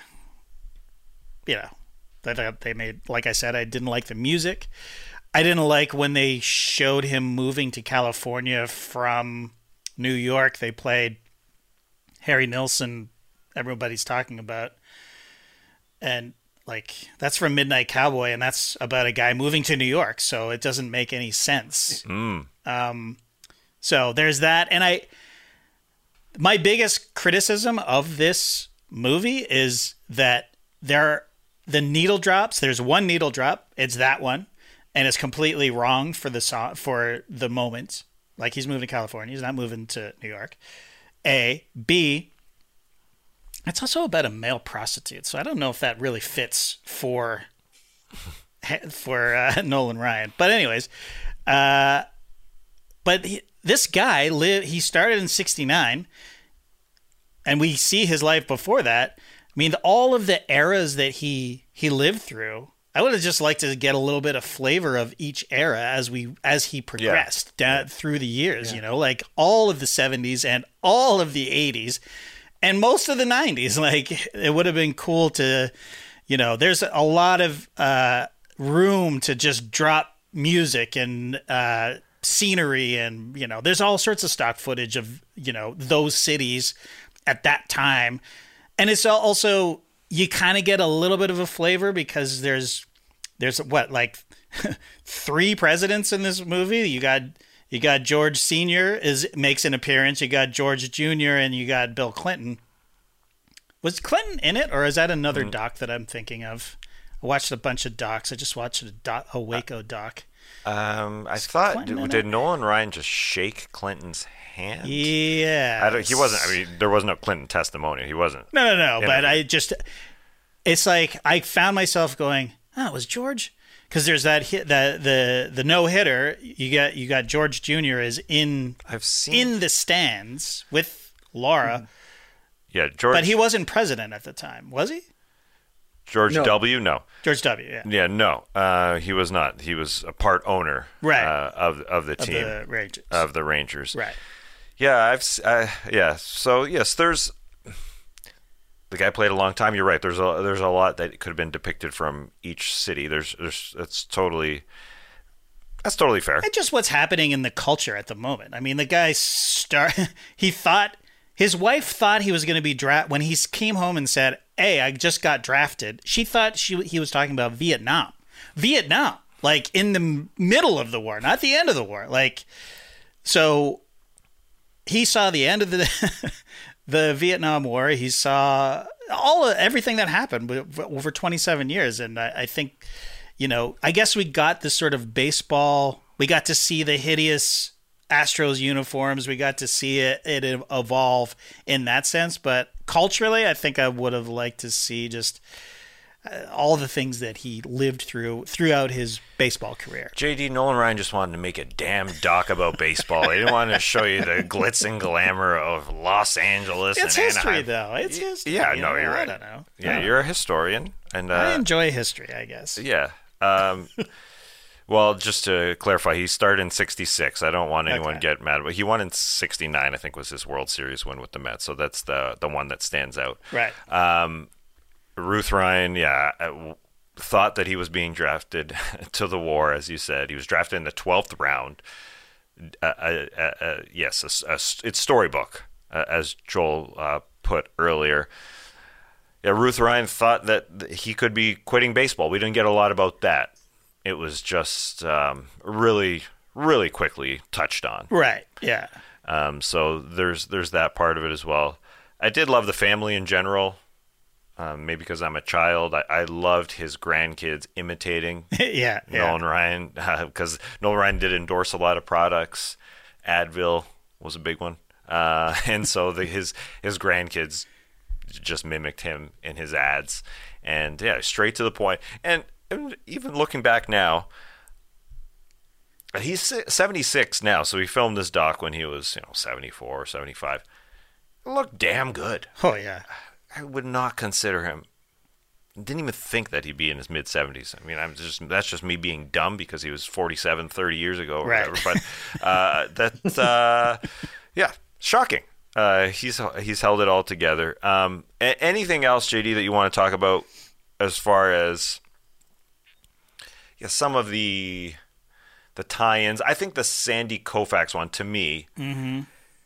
you know, that they made, like I said, I didn't like the music. I didn't like when they showed him moving to California from New York. They played Harry Nilsson, everybody's talking about. And, like, that's from Midnight Cowboy, and that's about a guy moving to New York, so it doesn't make any sense. Mm. Um, so there's that. And I, my biggest criticism of this movie is that there, the needle drops, there's one needle drop, it's that one, and it's completely wrong for the song, for the moment. Like, he's moving to California, he's not moving to New York. A. B. It's also about a male prostitute, so I don't know if that really fits for for uh, Nolan Ryan. But anyways, uh, but he, this guy lived. He started in sixty-nine, and we see his life before that. I mean, all of the eras that he he lived through. I would have just liked to get a little bit of flavor of each era as we as he progressed yeah. down through the years. Yeah. You know, like all of the seventies and all of the eighties. And most of the nineties, like, it would have been cool to, you know, there's a lot of uh, room to just drop music and uh, scenery, and, you know, there's all sorts of stock footage of, you know, those cities at that time. And it's also, you kind of get a little bit of a flavor because there's, there's what, like three presidents in this movie? You got... You got George Senior is makes an appearance. You got George Junior and you got Bill Clinton. Was Clinton in it, or is that another mm. doc that I'm thinking of? I watched a bunch of docs. I just watched a, doc, a Waco doc. Um, I thought did, did Nolan Ryan just shake Clinton's hand? Yeah, I don't, he wasn't. I mean, there was no Clinton testimony. He wasn't. No, no, no. But I just, it's like I found myself going, "Oh, it was George." Because there's that hit, the the the no hitter. You got you got George Junior is in I've seen in the stands with Laura. Yeah, George. But he wasn't president at the time, was he? George no. W. No. George W. Yeah. Yeah, no. Uh, he was not. He was a part owner, right, uh, of of the team of the Rangers. Of the Rangers. Right. Yeah, I've. Uh, yeah. So yes, there's. The guy played a long time. You're right. There's a there's a lot that could have been depicted from each city. There's there's that's totally that's totally fair. And just what's happening in the culture at the moment. I mean, the guy start he thought his wife thought he was going to be drafted when he came home and said, "Hey, I just got drafted." She thought she he was talking about Vietnam, Vietnam, like in the middle of the war, not the end of the war. Like, so he saw the end of the the Vietnam War. He saw all of, everything that happened over twenty-seven years, and I, I think, you know, I guess we got this sort of baseball. We got to see the hideous Astros uniforms. We got to see it, it evolve in that sense. But culturally, I think I would have liked to see just uh, all the things that he lived through throughout his baseball career. J D, Nolan Ryan just wanted to make a damn doc about baseball. He didn't want to show you the glitz and glamour of Los Angeles. It's and history, Anaheim. though. It's history. Yeah, you no, know? you're right. I don't know. Yeah, I you're a historian. and uh, I enjoy history, I guess. Yeah. Um, well, just to clarify, he started in sixty-six. I don't want anyone Okay. to get mad, but he won in sixty-nine, I think, was his World Series win with the Mets. So that's the the one that stands out. Right. Um, Ruth Ryan, yeah, uh, thought that he was being drafted to the war, as you said. He was drafted in the twelfth round. Uh, uh, uh, uh, yes, a, a, it's storybook, uh, as Joel uh, put earlier. Yeah, Ruth Ryan thought that he could be quitting baseball. We didn't get a lot about that. It was just um, really, really quickly touched on. Right. Yeah. Um, so there's there's that part of it as well. I did love the family in general. Um, maybe because I'm a child, I, I loved his grandkids imitating yeah. Yeah. Nolan Ryan, because uh, Nolan Ryan did endorse a lot of products. Advil was a big one, uh, and so the, his his grandkids just mimicked him in his ads, and yeah, straight to the point. And, and even looking back now, he's seventy-six now, so he filmed this doc when he was, you know, seventy-four or seventy-five. It looked damn good. Oh yeah. I would not consider him. Didn't even think that he'd be in his mid seventies. I mean, I'm just that's just me being dumb because he was forty-seven, thirty years ago or Right. whatever. But uh, that's uh, yeah, shocking. Uh, he's he's held it all together. Um, a- anything else, J D, that you want to talk about as far as yeah, some of the the tie-ins? I think the Sandy Koufax one, to me, Mm-hmm.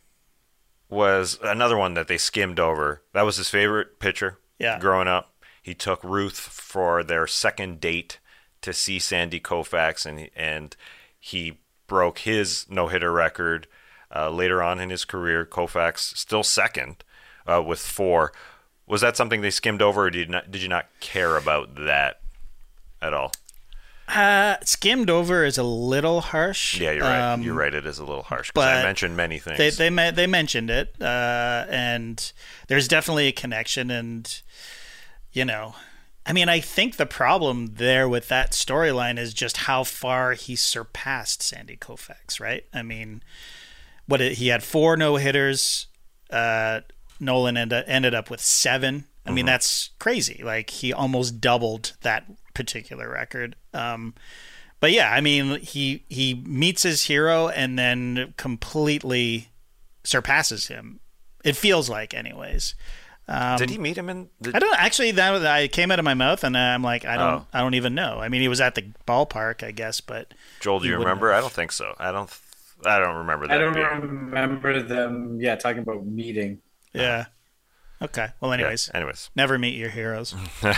was another one that they skimmed over. That was his favorite pitcher Yeah. growing up. He took Ruth for their second date to see Sandy Koufax, and and he broke his no-hitter record uh, later on in his career. Koufax still second uh, with four. Was that something they skimmed over, or did you not, did you not care about that at all? Uh, skimmed over is a little harsh. Yeah, you're right. Um, You're right. It is a little harsh because I but mentioned many things. They they me- they mentioned it, uh, and there's definitely a connection. And you know, I mean, I think the problem there with that storyline is just how far he surpassed Sandy Koufax. Right? I mean, what it, he had four no hitters. Uh, Nolan ended ended up with seven. I mean, Mm-hmm. that's crazy. Like he almost doubled that particular record. Um, but yeah, I mean, he he meets his hero and then completely surpasses him. It feels like, anyways. Um, Did he meet him in? The, I don't actually. That I came out of my mouth, and I'm like, I don't, Oh. I don't even know. I mean, he was at the ballpark, I guess, but Joel, do he you wouldn't remember? have. I don't think so. I don't. I don't remember that. I don't being- remember them. Yeah, talking about meeting. Yeah. Okay. Well, Yeah, anyways, anyways. never meet your heroes.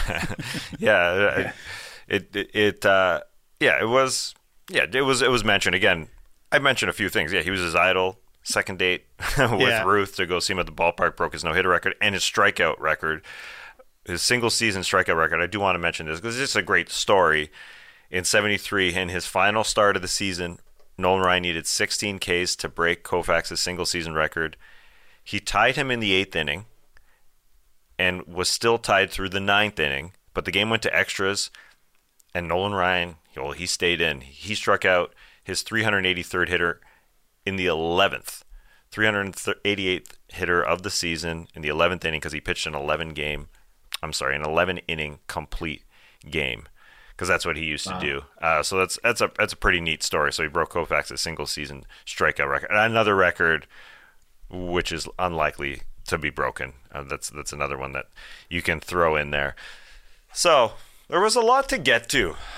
yeah, it it, it uh, yeah, it was yeah, it was it was mentioned again. I mentioned a few things. Yeah, he was his idol. Second date with Yeah. Ruth to go see him at the ballpark, broke his no hitter record and his strikeout record, his single season strikeout record. I do want to mention this because it's just a great story. In seventy-three, in his final start of the season, Nolan Ryan needed sixteen Ks to break Koufax's single season record. He tied him in the eighth inning and was still tied through the ninth inning, but the game went to extras, and Nolan Ryan, well, he stayed in. He struck out his three hundred eighty-third hitter in the eleventh, three hundred eighty-eighth hitter of the season in the eleventh inning because he pitched an eleven game, I'm sorry, an eleven inning complete game because that's what he used Wow. to do. Uh, so that's that's a that's a pretty neat story. So he broke Koufax's single season strikeout record, another record which is unlikely to be broken. Uh, that's that's another one that you can throw in there. So there was a lot to get to.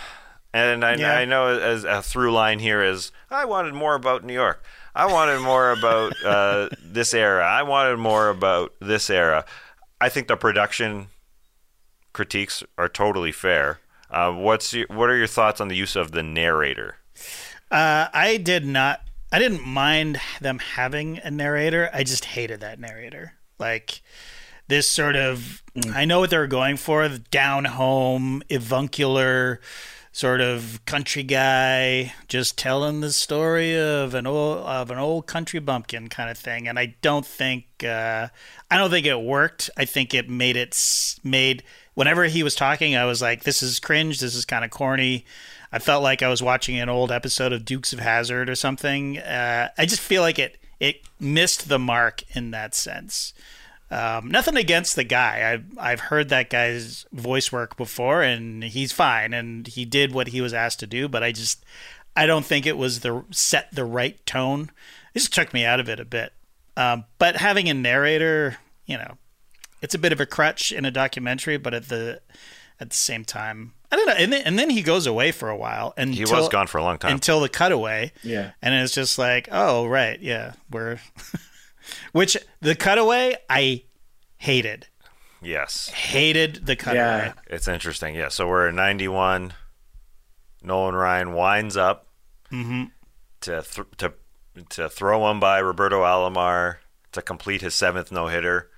And I, Yeah. I know as a through line here is I wanted more about New York. I wanted more about uh, this era. I wanted more about this era. I think the production critiques are totally fair. Uh, what's your, what are your thoughts on the use of the narrator? Uh, I did not. I didn't mind them having a narrator. I just hated that narrator. Like this sort of. Mm. I know what they were going for. The down home, avuncular, sort of country guy, just telling the story of an old of an old country bumpkin kind of thing. And I don't think. Uh, I don't think it worked. I think it made it made. Whenever he was talking, I was like, "This is cringe. This is kind of corny." I felt like I was watching an old episode of Dukes of Hazzard or something. Uh, I just feel like it it missed the mark in that sense. Um, nothing against the guy. I've I've heard that guy's voice work before, and he's fine, and he did what he was asked to do. But I just I don't think it was the set the right tone. It just took me out of it a bit. Um, but having a narrator, you know, it's a bit of a crutch in a documentary, but at the at the same time. I don't know, and then, and then he goes away for a while, and he was gone for a long time until the cutaway. Yeah, and it's just like, oh right, yeah, we're. Which the cutaway I hated. Yes, hated the cutaway. Yeah. It's interesting. Yeah, so we're in ninety-one. Nolan Ryan winds up mm-hmm. to th- to to throw one by Roberto Alomar to complete his seventh no hitter.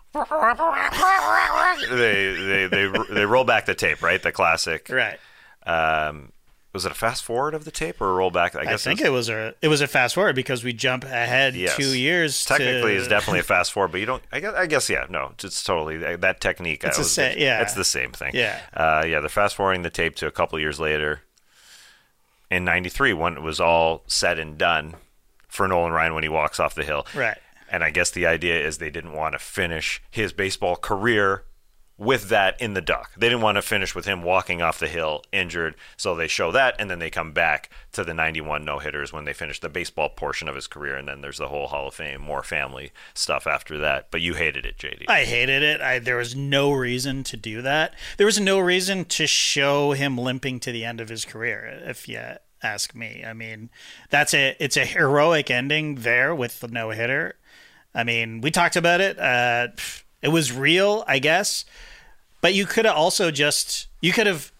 they, they they they roll back the tape, right? The classic, right? Um, was it a fast forward of the tape or a roll back? I guess I think it was, it was a it was a fast forward because we jump ahead yes. two years. Technically, to... it's definitely a fast forward, but you don't. I guess, I guess yeah, no, it's totally that technique. It's I the was, same, yeah, it's the same thing. Yeah, uh, yeah. They're fast forwarding the tape to a couple years later in ninety-three when it was all said and done for Nolan Ryan when he walks off the hill, right. And I guess the idea is they didn't want to finish his baseball career with that in the dock. They didn't want to finish with him walking off the hill injured, so they show that, and then they come back to the ninety-one no-hitters when they finish the baseball portion of his career, and then there's the whole Hall of Fame, more family stuff after that. But you hated it, J D. I hated it. I, there was no reason to do that. There was no reason to show him limping to the end of his career, if you ask me. I mean, that's a it's a heroic ending there with the no-hitter. I mean, we talked about it. Uh, it was real, I guess. But you could have also just, you could have,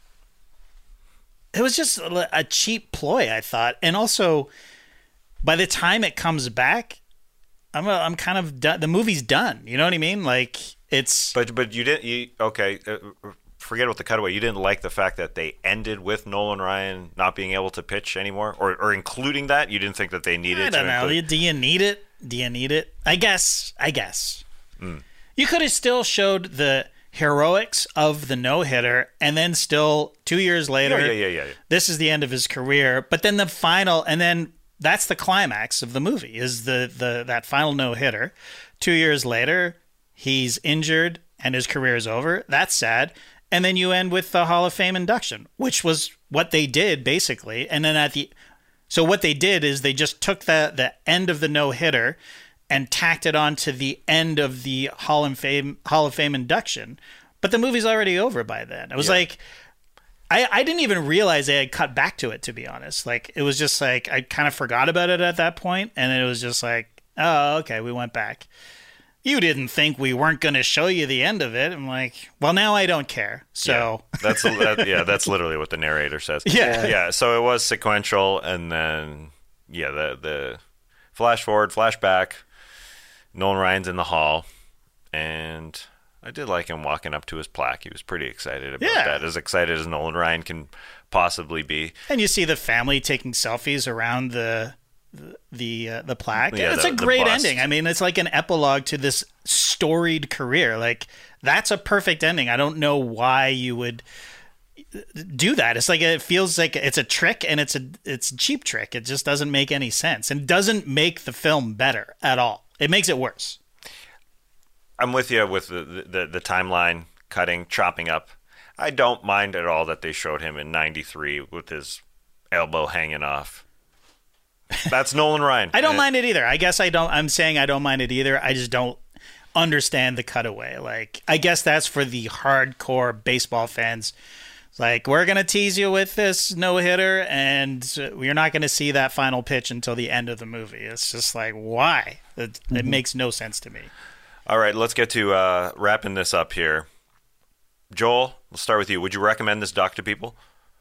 it was just a cheap ploy, I thought. And also, by the time it comes back, I'm a, I'm kind of done. The movie's done. You know what I mean? Like, it's. But but you didn't, you, okay, uh, forget about the cutaway. You didn't like the fact that they ended with Nolan Ryan not being able to pitch anymore? Or, or including that? You didn't think that they needed I don't to know. include... Do you need it? Do you need it? I guess. I guess. Mm. You could have still showed the heroics of the no-hitter and then still two years later, yeah, yeah, yeah, yeah. this is the end of his career. But then the final, and then that's the climax of the movie is the, the that final no-hitter. Two years later, he's injured and his career is over. That's sad. And then you end with the Hall of Fame induction, which was what they did basically. And then at the So what they did is they just took the, the end of the no-hitter and tacked it on to the end of the Hall of Fame Hall of Fame induction. But the movie's already over by then. It was yeah. like, I, I didn't even realize they had cut back to it, to be honest. Like, it was just like, I kind of forgot about it at that point, and it was just like, oh, okay, we went back. You didn't think we weren't going to show you the end of it. I'm like, well, now I don't care. So yeah, that's that, yeah, that's literally what the narrator says. Yeah, yeah. So it was sequential, and then yeah, the the flash forward, flashback. Nolan Ryan's in the hall, and I did like him walking up to his plaque. He was pretty excited about yeah. that, as excited as Nolan Ryan can possibly be. And you see the family taking selfies around the. the the, uh, the plaque. Yeah, it's the, a great bust. ending. I mean, it's like an epilogue to this storied career. Like, that's a perfect ending. I don't know why you would do that. It's like, it feels like it's a trick, and it's a it's a cheap trick. It just doesn't make any sense and doesn't make the film better at all. It makes it worse. I'm with you with the the, the timeline cutting, chopping up. I don't mind at all that they showed him in ninety-three with his elbow hanging off. That's Nolan Ryan. I don't mind it either. I guess I don't. I'm saying I don't mind it either. I just don't understand the cutaway. Like, I guess that's for the hardcore baseball fans It's like, we're going to tease you with this no-hitter, and you're not going to see that final pitch until the end of the movie. It's just like, why? It, mm-hmm. it makes no sense to me. All right, let's get to uh, wrapping this up here. Joel, we'll start with you. Would you recommend this doc to people?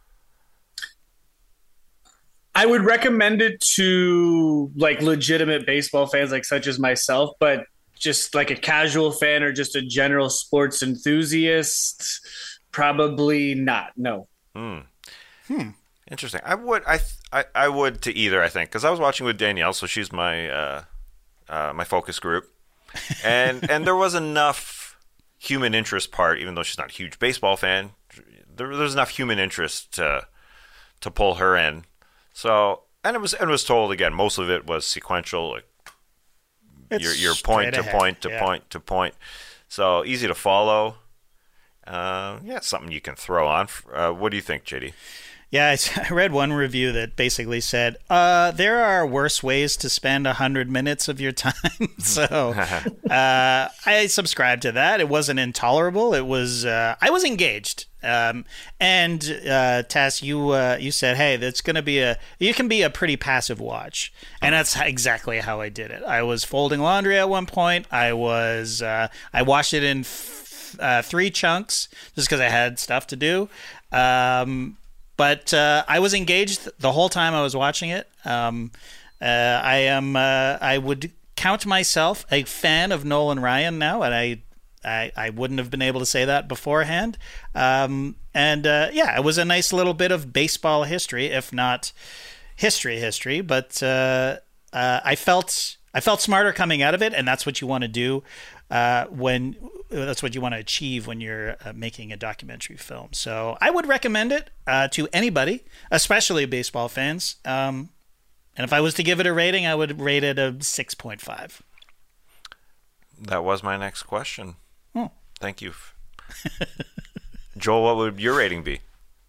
I would recommend it to like legitimate baseball fans, like such as myself, but just like a casual fan or just a general sports enthusiast, probably not. No. Hmm. Hmm. Interesting. I would. I. I, I would to either. I think because I was watching with Danielle, so she's my uh, uh, my focus group, and and there was enough human interest part, even though she's not a huge baseball fan. There, there's enough human interest to to pull her in. So, and it was and it was told again. Most of it was sequential, like it's your your point to ahead. point to yeah. point to point. So easy to follow. Uh, yeah, it's something you can throw on. Uh, what do you think, J D? Yeah, I read one review that basically said, uh, there are worse ways to spend one hundred minutes of your time. So uh, I subscribe to that. It wasn't intolerable. It was, uh, I was engaged. Um, and uh, Tass, you uh, you said, hey, that's going to be a, you can be a pretty passive watch. And that's exactly how I did it. I was folding laundry at one point. I was, uh, I watched it in f- uh, three chunks just because I had stuff to do. Um But uh, I was engaged the whole time I was watching it. Um, uh, I am. Uh, I would count myself a fan of Nolan Ryan now, and I, I, I wouldn't have been able to say that beforehand. Um, and uh, yeah, it was a nice little bit of baseball history, if not history, history. But uh, uh, I felt I felt smarter coming out of it, and that's what you want to do. Uh, when that's what you want to achieve when you're uh, making a documentary film. So I would recommend it uh, to anybody, especially baseball fans. Um, and if I was to give it a rating, I would rate it a six point five. That was my next question. Oh. Thank you. Joel, what would your rating be?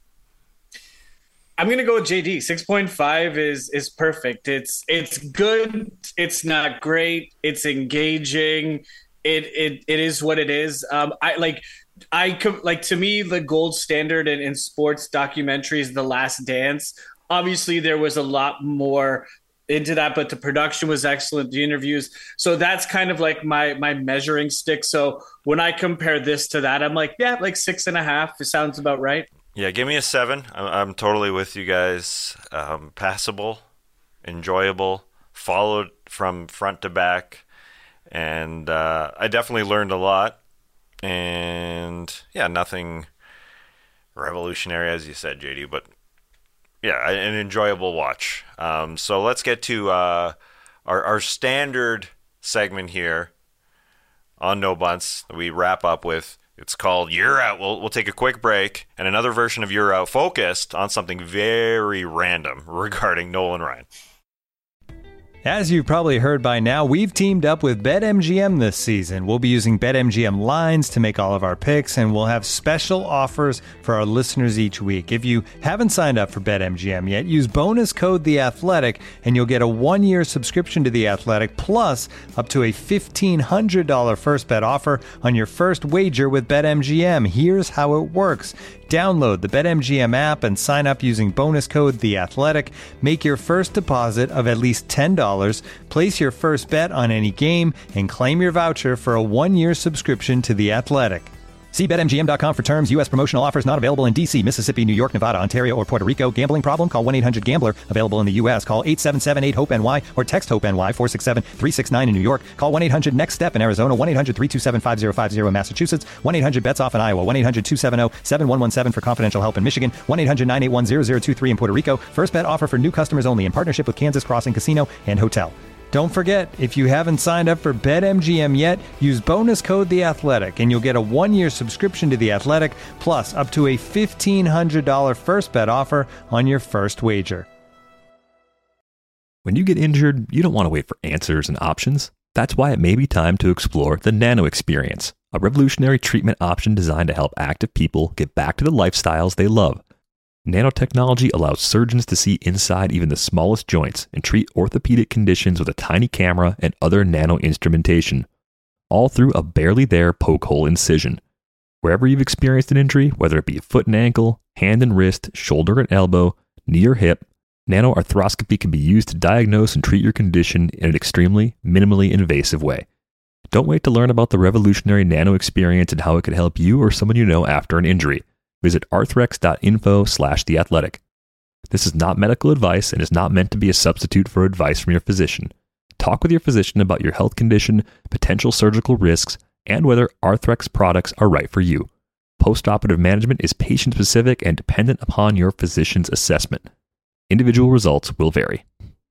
I'm gonna go with J D. six point five is is perfect. It's it's good. It's not great. It's engaging. It it it is what it is. Um, I like I like to me the gold standard in, in sports documentaries, The Last Dance. Obviously, there was a lot more into that, but the production was excellent. The interviews, so that's kind of like my my measuring stick. So when I compare this to that, I'm like, yeah, like six and a half. It sounds about right. Yeah, give me a seven. I'm, I'm totally with you guys. Um, passable, enjoyable, followed from front to back. And uh, I definitely learned a lot. And, yeah, nothing revolutionary, as you said, J D. But, yeah, an enjoyable watch. Um, so let's get to uh, our, our standard segment here on No Bunts that we wrap up with. It's called You're Out. We'll, we'll take a quick break. And another version of You're Out focused on something very random regarding Nolan Ryan. As you've probably heard by now, we've teamed up with BetMGM this season. We'll be using BetMGM lines to make all of our picks, and we'll have special offers for our listeners each week. If you haven't signed up for BetMGM yet, use bonus code The Athletic, and you'll get a one-year subscription to The Athletic, plus up to a fifteen hundred dollars first bet offer on your first wager with BetMGM. Here's how it works. Download the BetMGM app and sign up using bonus code The Athletic. Make your first deposit of at least ten dollars, place your first bet on any game, and claim your voucher for a one-year subscription to The Athletic. See Bet M G M dot com for terms. U S promotional offers not available in D C, Mississippi, New York, Nevada, Ontario, or Puerto Rico. Gambling problem? Call one eight hundred gambler. Available in the U S. Call eight seven seven eight hope N Y or text HOPE-NY four six seven three six nine in New York. Call one eight hundred next step in Arizona. one eight hundred three two seven five zero five zero in Massachusetts. one eight hundred bets off in Iowa. one eight hundred two seven zero seven one one seven for confidential help in Michigan. one eight hundred nine eight one zero zero two three in Puerto Rico. First bet offer for new customers only in partnership with Kansas Crossing Casino and Hotel. Don't forget, if you haven't signed up for BetMGM yet, use bonus code The Athletic, and you'll get a one-year subscription to The Athletic, plus up to a fifteen hundred dollars first bet offer on your first wager. When you get injured, you don't want to wait for answers and options. That's why it may be time to explore the Nano Experience, a revolutionary treatment option designed to help active people get back to the lifestyles they love. Nanotechnology allows surgeons to see inside even the smallest joints and treat orthopedic conditions with a tiny camera and other nano instrumentation, all through a barely there poke hole incision. Wherever you've experienced an injury, whether it be a foot and ankle, hand and wrist, shoulder and elbow, knee or hip, nanoarthroscopy can be used to diagnose and treat your condition in an extremely, minimally invasive way. Don't wait to learn about the revolutionary nano experience and how it could help you or someone you know after an injury. Visit arthrex.info slash the athletic. This is not medical advice and is not meant to be a substitute for advice from your physician. Talk with your physician about your health condition, potential surgical risks, and whether Arthrex products are right for you. Postoperative management is patient-specific and dependent upon your physician's assessment. Individual results will vary.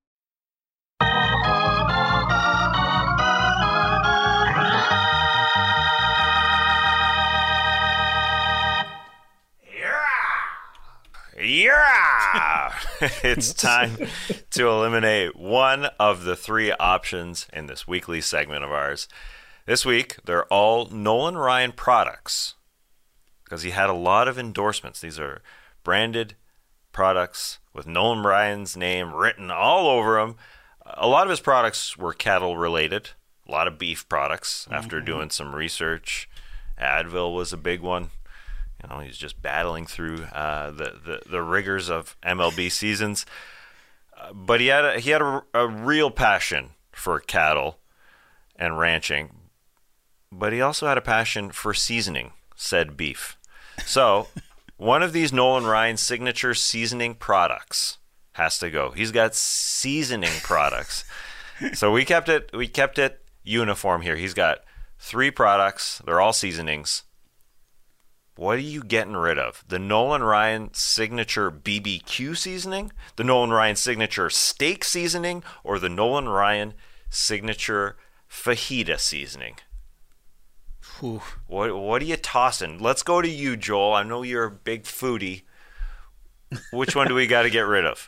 Yeah! It's time to eliminate one of the three options in this weekly segment of ours. This week, they're all Nolan Ryan products because he had a lot of endorsements. These are branded products with Nolan Ryan's name written all over them. A lot of his products were cattle related, a lot of beef products. After mm-hmm. doing some research, Advil was a big one. You know, he's just battling through uh, the, the the rigors of M L B seasons. Uh, but he had a, he had a, a real passion for cattle and ranching. But he also had a passion for seasoning said beef. So one of these Nolan Ryan signature seasoning products has to go. He's got seasoning products. So we kept it we kept it uniform here. He's got three products. They're all seasonings. What are you getting rid of? The Nolan Ryan signature B B Q seasoning, the Nolan Ryan signature steak seasoning, or the Nolan Ryan signature fajita seasoning? Whew. What what are you tossing? Let's go to you, Joel. I know you're a big foodie. Which one do we got to get rid of?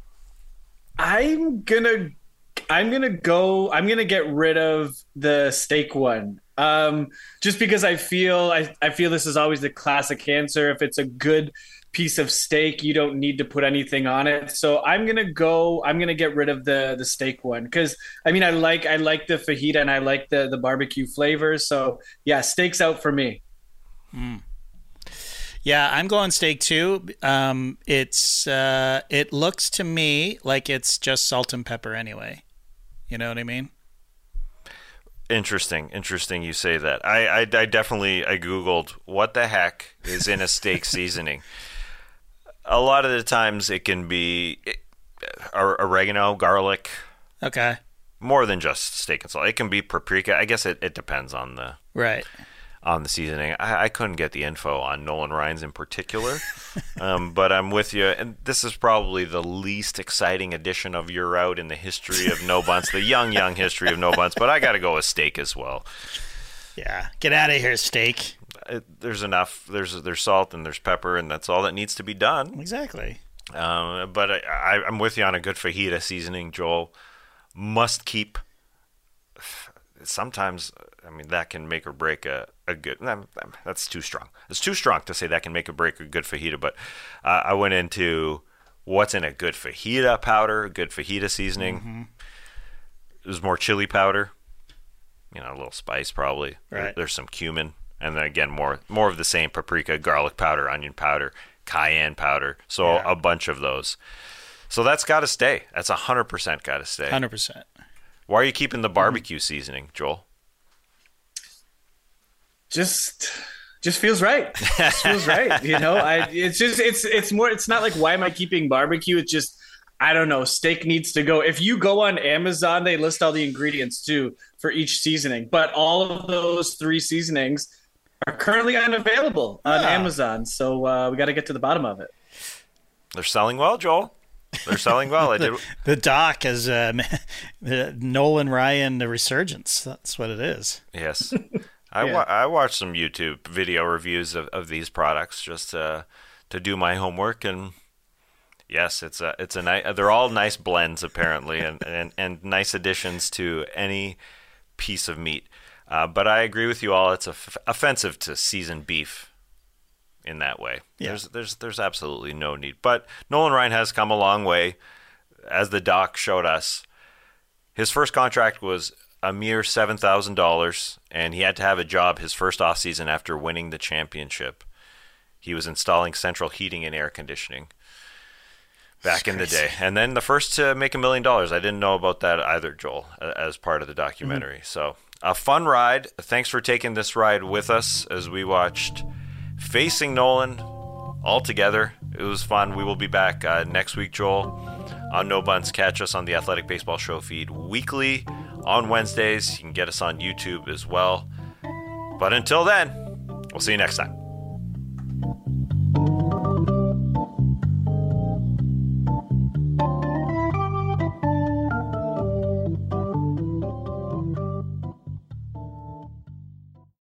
I'm gonna I'm gonna go. I'm gonna get rid of the steak one. Um, just because I feel I, I feel this is always the classic answer. If it's a good piece of steak, you don't need to put anything on it. So I'm gonna go. I'm gonna get rid of the the steak one because I mean I like I like the fajita and I like the the barbecue flavors. So yeah, steak's out for me. Mm. Yeah, I'm going steak too. Um, it's uh, it looks to me like it's just salt and pepper anyway. You know what I mean? Interesting, interesting you say that. I, I, I definitely, I Googled what the heck is in a steak seasoning. A lot of the times it can be oregano, garlic. Okay. More than just steak and salt. It can be paprika. I guess it, it depends on the right on the seasoning. I, I couldn't get the info on Nolan Ryan's in particular, um, but I'm with you. And this is probably the least exciting edition of You're Out in the history of No Bunts, the young, young history of No Bunts. But I got to go with steak as well. Yeah, get out of here, steak. It, there's enough. There's there's salt and there's pepper, and that's all that needs to be done. Exactly. Um, but I, I, I'm with you on a good fajita seasoning, Joel. Must keep. Sometimes, I mean, that can make or break a, a good... That's too strong. It's too strong to say that can make or break a good fajita, but uh, I went into what's in a good fajita powder, a good fajita seasoning. Mm-hmm. There's more chili powder, you know, a little spice probably. Right. There, there's some cumin, and then again, more more of the same: paprika, garlic powder, onion powder, cayenne powder. So yeah. a bunch of those. So that's got to stay. That's one hundred percent got to stay. one hundred percent. Why are you keeping the barbecue seasoning, Joel? Just, just feels right. Just feels right. You know, I. It's just, it's, it's more. It's not like why am I keeping barbecue? It's just, I don't know. Steak needs to go. If you go on Amazon, they list all the ingredients too for each seasoning. But all of those three seasonings are currently unavailable on ah. Amazon. So uh, we got to get to the bottom of it. They're selling well, Joel. They're selling well. I did. the, the doc is uh, the Nolan Ryan the resurgence. That's what it is. Yes, I yeah. wa- I watched some YouTube video reviews of, of these products just to to do my homework, and yes, it's a it's a nice. They're all nice blends apparently, and, and, and nice additions to any piece of meat. Uh, but I agree with you all. It's f- offensive to season beef. In that way, yeah. there's there's there's absolutely no need. But Nolan Ryan has come a long way, as the doc showed us. His first contract was a mere seven thousand dollars, and he had to have a job his first offseason after winning the championship. He was installing central heating and air conditioning back That's in crazy. the day. And then the first to make a million dollars. I didn't know about that either, Joel, as part of the documentary. Mm-hmm. So a fun ride. Thanks for taking this ride with us as we watched Facing Nolan all together. It was fun. We will be back uh, next week, Joel, on No Bunts. Catch us on the Athletic Baseball Show feed weekly on Wednesdays. You can get us on YouTube as well. But until then, we'll see you next time.